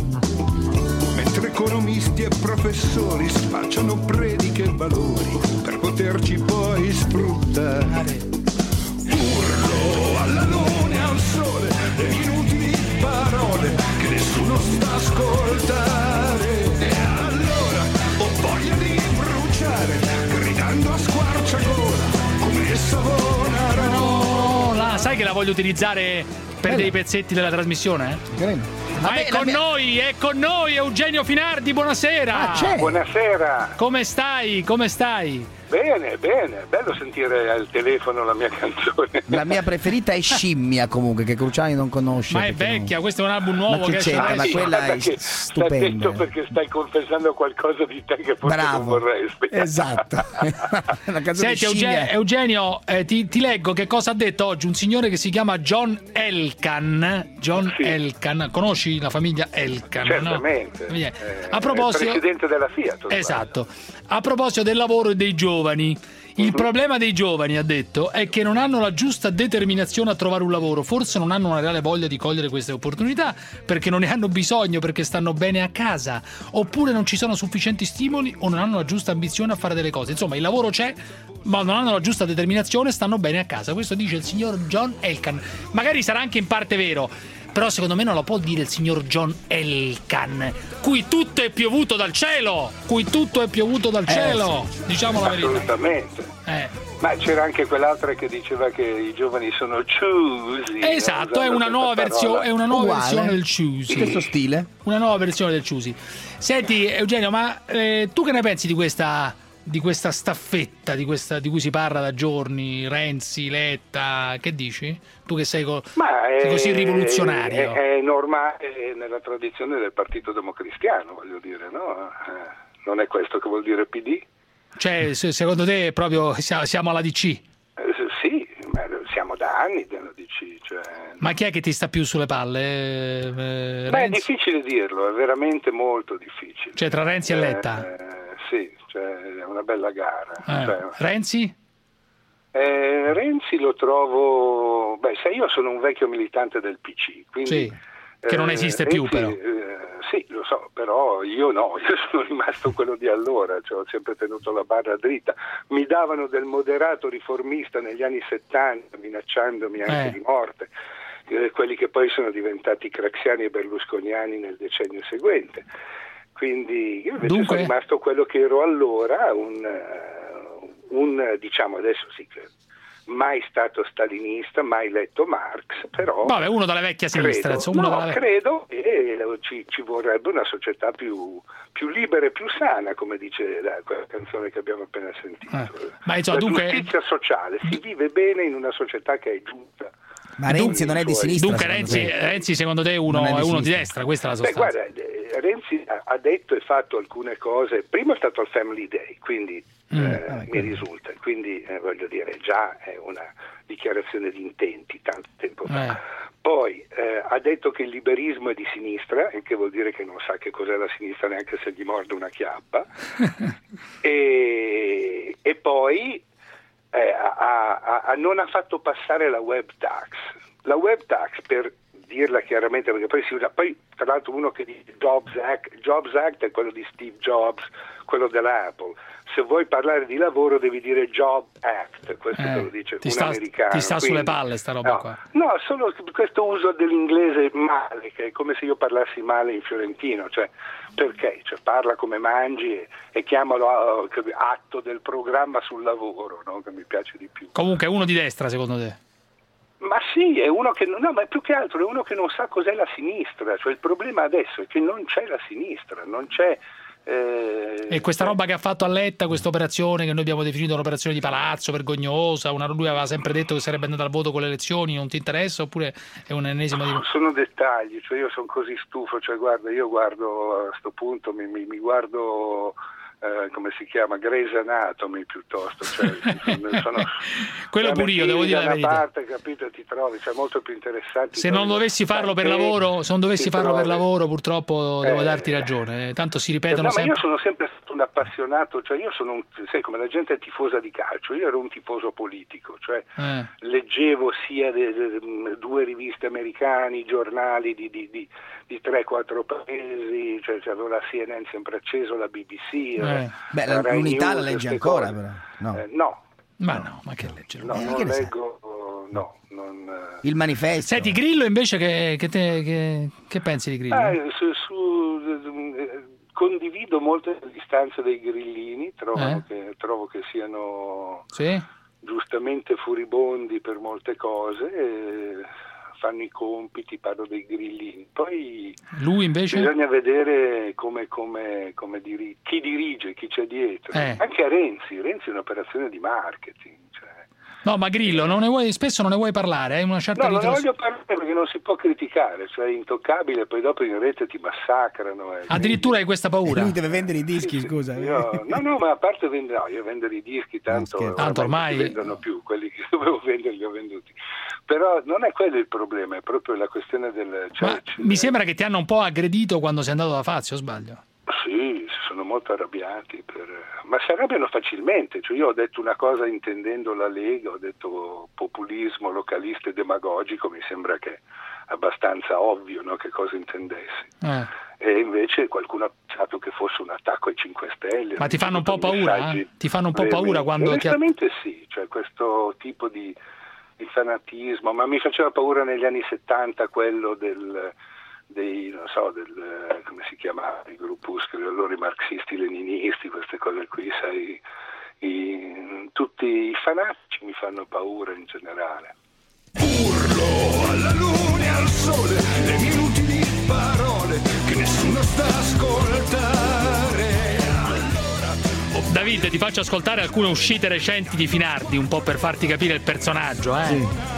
Mentre economisti e professori spacciano prediche e valori per poterci poi sfruttare. Urlo alla luna e al sole le inutili parole che nessuno sta a ascoltare. E allora ho voglia di bruciare gridando a squarciagola come Savonarola. La, sai che la voglio utilizzare per dei pezzetti della trasmissione? Eh? Ma è con noi, è con noi Eugenio Finardi, buonasera. Ah, c'è. Buonasera. Come stai? Come stai? Bene, bene, bello sentire al telefono la mia canzone. La mia preferita è Scimmia comunque, che Cruciani non conosce. Ma è perché non- vecchia, questo è un album nuovo Ma che che esce c'entra? Ma adesso. quella è Perché stupenda. Stai detto perché stai confessando qualcosa di te che forse Bravo. non vorresti. Esatto. La canzone Senti Euge- Scimmia. Eugenio, eh, ti, ti leggo che cosa ha detto oggi un signore che si chiama John Elkann. John Elkann, conosci la famiglia Elkann? Certamente. No? Eh, Eh, A proposito, è il presidente della Fiat. ormai. esatto. A proposito del lavoro e dei giovani. Il problema dei giovani, ha detto, è che non hanno la giusta determinazione a trovare un lavoro, forse non hanno una reale voglia di cogliere queste opportunità perché non ne hanno bisogno, perché stanno bene a casa, oppure non ci sono sufficienti stimoli o non hanno la giusta ambizione a fare delle cose. Insomma, il lavoro c'è, ma non hanno la giusta determinazione e stanno bene a casa. Questo dice il signor John Elkann. Magari sarà anche in parte vero, però secondo me non lo può dire il signor John Elkann, cui tutto è piovuto dal cielo, cui tutto è piovuto dal cielo, diciamo la verità. Assolutamente. Eh. Ma c'era anche quell'altra che diceva che i giovani sono choosy. Esatto, no? è una Usando nuova, questa versione, parola. è una nuova Uguale. versione del Choosy. Stesso stile. Una nuova versione del Choosy. Senti Eugenio, ma eh, tu che ne pensi di questa, di questa staffetta di, questa, di cui si parla da giorni, Renzi, Letta, che dici? Tu che sei, co- Ma è, sei così rivoluzionario. È, è normale nella tradizione del Partito Democristiano, voglio dire, no? Eh, non è questo che vuol dire P D? Cioè, se- secondo te proprio sia- siamo alla D C? Eh, sì, ma siamo da anni nella D C. Cioè... Ma chi è che ti sta più sulle palle? Eh, eh, Beh, è Renzi? difficile dirlo, è veramente molto difficile. Cioè tra Renzi e Letta? Eh, sì, cioè, è una bella gara. Eh, Cioè, Renzi? eh, Renzi lo trovo... Beh, sai, io sono un vecchio militante del P C, quindi... Sì, che non esiste più, però. eh, sì, lo so, però io no, io sono rimasto quello di allora, cioè ho sempre tenuto la barra dritta. Mi davano del moderato riformista negli anni settanta, minacciandomi anche Eh. di morte, eh, quelli che poi sono diventati craxiani e berlusconiani nel decennio seguente. Quindi io invece Dunque? sono rimasto quello che ero allora, un, eh, un diciamo adesso sì che mai stato stalinista, mai letto Marx, però Vabbè, uno dalla vecchia sinistra, credo, insomma, uno no, dalla vecchia. credo che ci, ci vorrebbe una società più, più libera e più sana, come dice la, quella canzone che abbiamo appena sentito. Eh. Ma insomma, la dunque- giustizia sociale, si vive bene in una società che è giusta. Ma Renzi non è di sinistra. Dunque secondo Renzi, te? Renzi secondo te uno, Non è è, di uno di sinistra. destra, questa è la Beh, sostanza. guarda, eh, Renzi ha- ha detto e fatto alcune cose. Prima è stato il Family Day, quindi Mm. eh, Vabbè, mi quello. risulta, quindi eh, voglio dire, già è una dichiarazione di intenti tanto tempo fa. Eh. Poi eh, ha detto che il liberismo è di sinistra, il che vuol dire che non sa che cos'è la sinistra neanche se gli morde una chiappa. e, e poi eh, ha, ha- ha- non ha fatto passare la web tax. La web tax, per dirla chiaramente, perché poi si usa, poi tra l'altro uno che dice Jobs Act, Jobs Act è quello di Steve Jobs, quello dell'Apple. Se vuoi parlare di lavoro devi dire Job Act, questo Eh, te lo dice ti un sta, americano. ti sta quindi- sulle palle sta roba no, qua. No, solo questo uso dell'inglese male, che è come se io parlassi male in fiorentino, cioè perché? Cioè, parla come mangi e, e chiamalo eh, atto del programma sul lavoro, no? Che mi piace di più. Comunque è uno di destra secondo te? Ma sì, è uno che no, ma più che altro è uno che non sa cos'è la sinistra, cioè il problema adesso è che non c'è la sinistra, non c'è eh, E questa roba che ha fatto a Letta, questa operazione che noi abbiamo definito un'operazione di palazzo, vergognosa, una, lui aveva sempre detto che sarebbe andata al voto con le elezioni, non ti interessa oppure è un ennesimo di... sono dettagli, cioè io sono così stufo, cioè guarda, io guardo a sto punto, mi, mi, mi guardo eh, come si chiama, Grey's Anatomy piuttosto, cioè sono, sono Quello pure io, devo dire la da una verità. parte, capito, ti trovi, cioè molto più interessanti. Se non dovessi farlo per lavoro, se non dovessi ti farlo per trovi. lavoro, purtroppo devo Eh. darti ragione. eh, Tanto si No, ripetono ma sempre. io sono sempre stato un appassionato, cioè io sono un, sai come la gente è tifosa di calcio, io ero un tifoso politico, cioè Eh. leggevo sia de, de- de- due riviste americane, giornali di, di, di, di tre quattro paesi, cioè avevo la C N N sempre acceso, la B B C. Eh. Beh, la Rai l'unità News, la leggi queste ancora, cose. però. No. Eh, no. Ma no, ma che leggere? No, Eh, non che ne sai? leggo, no, non... eh. Il manifesto. Senti, Grillo invece che, che, te- che- che pensi di Grillo? Eh, su- su- eh, condivido molte delle istanze dei grillini, trovo, Eh? che, trovo che siano Sì? giustamente furibondi per molte cose, eh, fanno i compiti, parlo dei grillini. Poi Lui invece? bisogna vedere come, come, come diri- chi dirige, chi c'è dietro. Eh. Anche a Renzi, Renzi è un'operazione di marketing. Cioè. No, ma Grillo, non ne vuoi, spesso non ne vuoi parlare, hai una certa No, non ne ritrosia- voglio parlare perché non si può criticare, cioè è intoccabile, poi dopo in rete ti massacrano. eh. Addirittura hai questa paura. Lui deve vendere i dischi, scusa. Io- no, no, ma a parte vendere, no, io vendere i dischi tanto, scherzo. Tanto ormai- non si vendono più, quelli che dovevo vendere li ho venduti. Però non è quello il problema, è proprio la questione del... Cioè, Ma mi sembra che ti hanno un po' aggredito quando sei andato da Fazio, o sbaglio? Sì, si sono molto arrabbiati, per... ma si arrabbiano facilmente, cioè io ho detto una cosa intendendo la Lega, ho detto populismo localista e demagogico, mi sembra che è abbastanza ovvio, no, che cosa intendessi. Eh. E invece qualcuno ha pensato che fosse un attacco ai cinque Stelle. Ma ti fanno un po' ricevuto paura? messaggi eh? Ti fanno un po' veementi. paura quando ti... Onestamente sì, cioè questo tipo di, di fanatismo, ma mi faceva paura negli anni settanta quello del... dei, non so, del, come si chiamava, i gruppuscoli, allora i marxisti, leninisti, queste cose qui, sai, i, tutti i fanatici mi fanno paura in generale. Urlo alla luna e al sole le mie inutili parole che nessuno sta a ascoltare. Allora, Davide, ti faccio ascoltare alcune uscite recenti di Finardi, un po' per farti capire il personaggio, eh? Sì.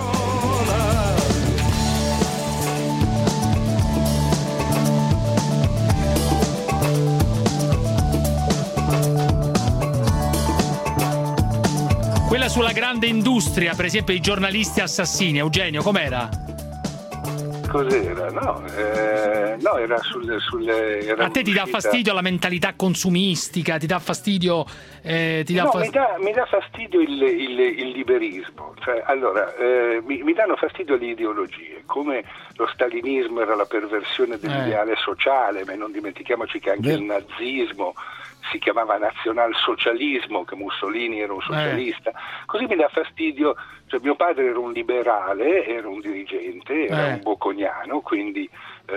Quella sulla grande industria, per esempio i giornalisti assassini, Eugenio, com'era? cos'era? No, eh, no era sulle... sulle era a te ti dà uscita... fastidio la mentalità consumistica, ti dà fastidio... Eh, ti dà no, fas... mi, dà, mi dà fastidio il, il, il liberismo. Cioè, allora, eh, mi, mi danno fastidio le ideologie, come lo stalinismo era la perversione dell'ideale eh. sociale, ma non dimentichiamoci che anche Beh. il nazismo si chiamava nazionalsocialismo, che Mussolini era un socialista, eh. così mi dà fastidio, cioè mio padre era un liberale, era un dirigente, era eh. un bocconiano, quindi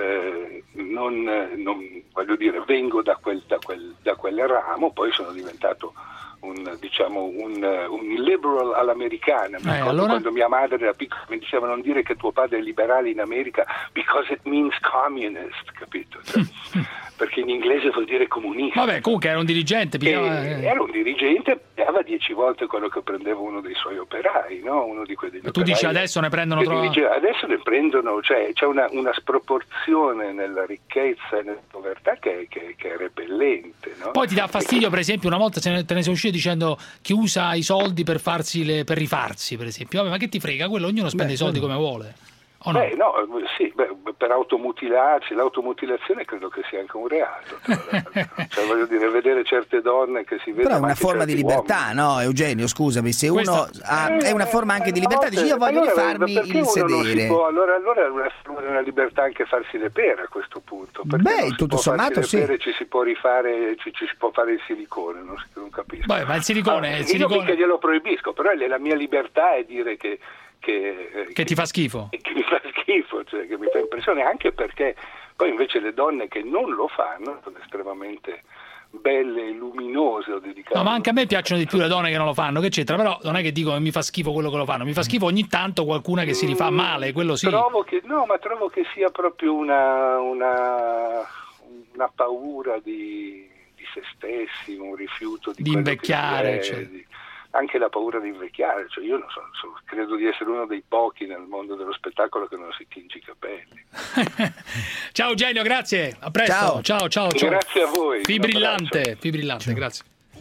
eh, non, non voglio dire, vengo da quel, da, quel, da quel ramo, poi sono diventato un, diciamo, un, un liberal all'americana. Mi eh, ricordo allora? Quando mia madre era piccola mi diceva non dire che tuo padre è liberale in America because it means communist, capito? Cioè, perché in inglese vuol dire comunista. Vabbè, comunque era un dirigente. Pigliava... E, era un dirigente, pagava dieci volte quello che prendeva uno dei suoi operai, no? Uno di quelli tu dici adesso ne prendono troppo? Adesso ne prendono, cioè c'è una, una sproporzione nella ricchezza e nella povertà che, che, che è repellente, no? Poi ti dà fastidio, per esempio, una volta te ne sei uscito dicendo chi usa i soldi per farsi le, per rifarsi, per esempio. Vabbè, ma che ti frega? Quello ognuno spende Beh, i soldi come vuole. O no? Beh, no, sì, beh, per automutilarsi, l'automutilazione credo che sia anche un reato. Cioè, voglio dire, vedere certe donne che si vedono. Però è una forma di libertà, uomini. No, Eugenio, scusami, se uno ha, è una forma anche di libertà, dici io voglio allora, rifarmi il sedere. Può, allora, allora è una, una libertà anche farsi le pere a questo punto. Beh, tutto sommato sì. Pere, ci si può rifare, ci, ci si può fare il silicone, non, non capisco. Beh, ma il silicone, allora, il silicone... Io mica glielo proibisco, però la mia libertà è dire che Che, che, che ti fa schifo che mi fa schifo, cioè che mi fa impressione, anche perché poi invece le donne che non lo fanno sono estremamente belle e luminose o dedicate. No, ma anche a me piacciono di più le donne che non lo fanno, che c'entra, però non è che dico che mi fa schifo quello che lo fanno, mi fa schifo ogni tanto qualcuna che si rifà male, quello sì. Trovo che, no, ma trovo che sia proprio una, una, una paura di, di se stessi, un rifiuto di, di invecchiare, cioè. di, anche la paura di invecchiare, cioè io non so, so, credo di essere uno dei pochi nel mondo dello spettacolo che non si tinge i capelli. Ciao Eugenio, grazie, a presto. Ciao, ciao, ciao. ciao. Grazie a voi. Fibrillante, fibrillante, grazie.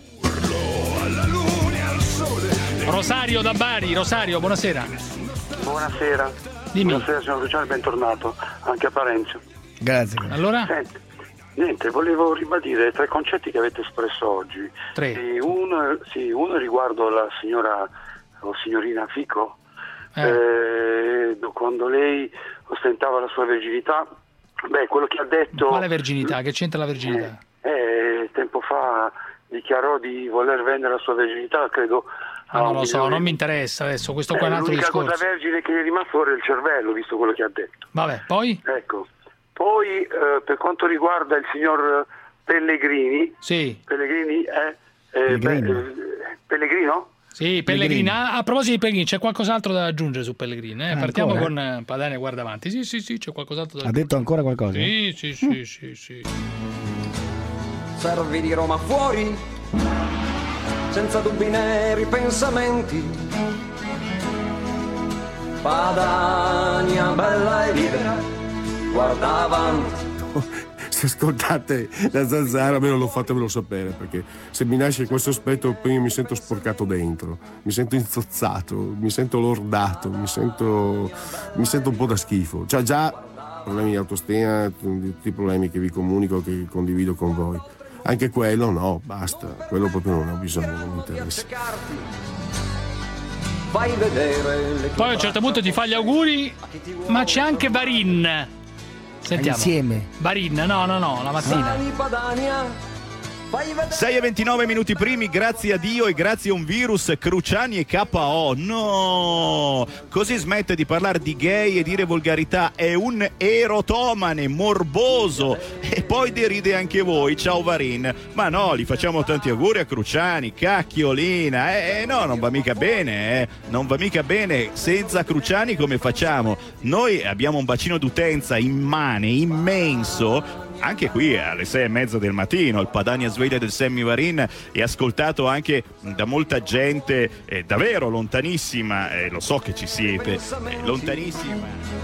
Rosario da Bari, Rosario, buonasera. Buonasera. Dimmi. Buonasera signor Luciano, bentornato anche a Parenzo. Grazie. Allora? Senti, niente, volevo ribadire tre concetti che avete espresso oggi. Tre. E uno, sì, uno riguardo la signora o signorina Fico, eh. Eh, quando lei ostentava la sua verginità. Beh, quello che ha detto... Quale verginità? Che c'entra la verginità? Eh, eh, tempo fa dichiarò di voler vendere la sua verginità, credo... Ah, non lo so, milione. Non mi interessa adesso, questo qua è un altro l'unica discorso. L'unica cosa vergine che gli è rimasto fuori è il cervello, visto quello che ha detto. Vabbè, poi? Ecco. Poi eh, per quanto riguarda il signor Pellegrini, sì. Pellegrini è eh, Pellegrino. Beh, eh, Pellegrino? Sì, Pellegrini. A, a proposito di Pellegrini, c'è qualcos'altro da aggiungere su Pellegrini? Eh? Ah, Partiamo ancora? con eh, Padania e Guardavanti. Sì, sì, sì, c'è qualcos'altro da Ha aggiungere. detto ancora qualcosa? Sì, sì, sì, sì, sì. Servi di Roma fuori, senza dubbi né ripensamenti. Padania bella e libera, guarda avanti. Se ascoltate la Zanzara, almeno lo fatemelo sapere, perché se mi nasce questo aspetto poi mi sento sporcato dentro, mi sento inzozzato, mi sento lordato, mi sento, mi sento un po' da schifo. Cioè già problemi di autostima, tutti i problemi che vi comunico, che condivido con voi. Anche quello no, basta, quello proprio non ho bisogno, non mi interessa. Poi a un certo punto ti fa gli auguri, ma c'è anche Varin. Sentiamo. Insieme. Varin, no, no, no, la mattina. sei e ventinove minuti primi, grazie a Dio e grazie a un virus, Cruciani e K O. No! Così smette di parlare di gay e dire volgarità. È un erotomane morboso. E poi deride anche voi. Ciao Varin. Ma no, gli facciamo tanti auguri a Cruciani. Cacchiolina. Eh, no, non va mica bene, eh. Non va mica bene. Senza Cruciani come facciamo? Noi abbiamo un bacino d'utenza immane, immenso. Anche qui alle sei e mezza del mattino il Padania Sveglia del Sammy Varin è ascoltato anche da molta gente eh, davvero lontanissima, eh, lo so che ci siete, eh, lontanissima.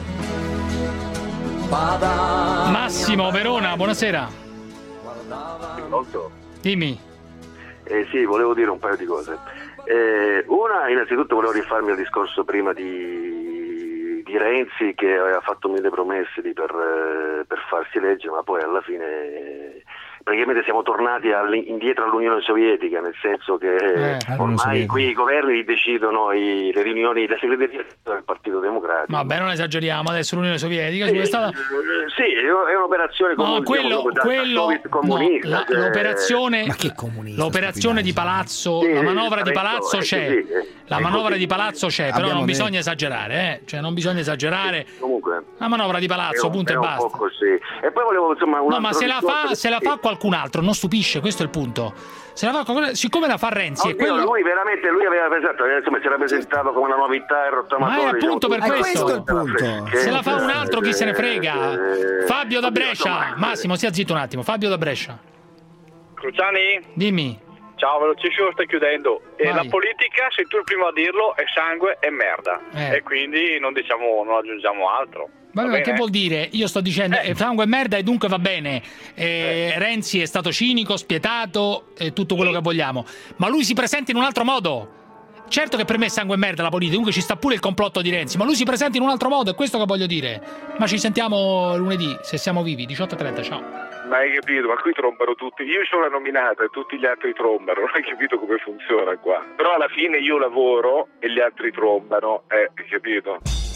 Massimo, Verona, buonasera. Pronto? Dimmi. Eh sì, volevo dire un paio di cose. Eh, una, innanzitutto volevo rifarmi al discorso prima di, di di Renzi che aveva fatto mille promesse di per, eh, per farsi eleggere, ma poi alla fine eh, praticamente siamo tornati indietro all'Unione Sovietica, nel senso che eh, ormai qui i governi decidono i, le riunioni, la segreteria del Partito Democratico. Vabbè, non esageriamo, adesso l'Unione Sovietica sì, è stata... sì, è un'operazione no, comun- quello, diciamo, quello comunista. No, la, cioè... l'operazione, Ma che comunista? l'operazione di Palazzo, sì, la manovra di detto, Palazzo c'è, così, eh. la manovra di Palazzo c'è, però Abbiamo non detto. bisogna esagerare, eh? Cioè non bisogna esagerare. Comunque, la manovra di Palazzo, un, punto e basta. Così. E poi volevo insomma un No, ma se la, fa, se la fa qualcun altro, non stupisce, questo è il punto. Se la fa qualcun... siccome la fa Renzi, Oddio, è quello... lui veramente lui aveva pensato, insomma, si era presentato come una novità il rottamatore. Ma è appunto per diciamo, questo. Questo è il punto. Se la fa un altro, chi se ne frega? Eh, Fabio da oddio, Brescia. insomma, Massimo, stia zitto un attimo. Fabio da Brescia. Cruciani? Dimmi. Ciao, velocissimo, stai chiudendo. E Vai. la politica, sei tu il primo a dirlo, è sangue e merda. Eh. E quindi non diciamo, non aggiungiamo altro. Vabbè, Va ma che bene? vuol dire? Io sto dicendo eh. sangue e merda e dunque va bene. Eh, Renzi è stato cinico, spietato e tutto quello che vogliamo. Ma lui si presenta in un altro modo. Certo che per me è sangue e merda la politica, comunque ci sta pure il complotto di Renzi, ma lui si presenta in un altro modo, è questo che voglio dire. Ma ci sentiamo lunedì, se siamo vivi, diciotto e trenta, ciao. Ma hai capito? Ma qui trombano tutti. Io sono la nominata e tutti gli altri trombano. Non hai capito come funziona qua. Però alla fine io lavoro e gli altri trombano. Eh, hai capito?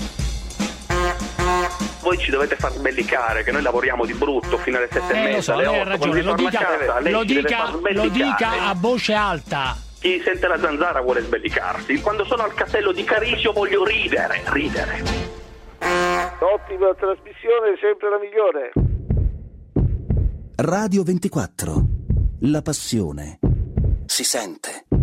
Voi ci dovete far sbellicare, che noi lavoriamo di brutto fino alle sette Eh, e lo mezza, so, alle lei ha otto. ragione, lo Quando dica, torna a casa, lei lo, ci deve dica, far lo sbellicare. dica a voce alta. Chi sente la zanzara vuole sbellicarsi. Quando sono al castello di Carisio voglio ridere, ridere. Ottima trasmissione, sempre la migliore. Radio ventiquattro. La passione si sente.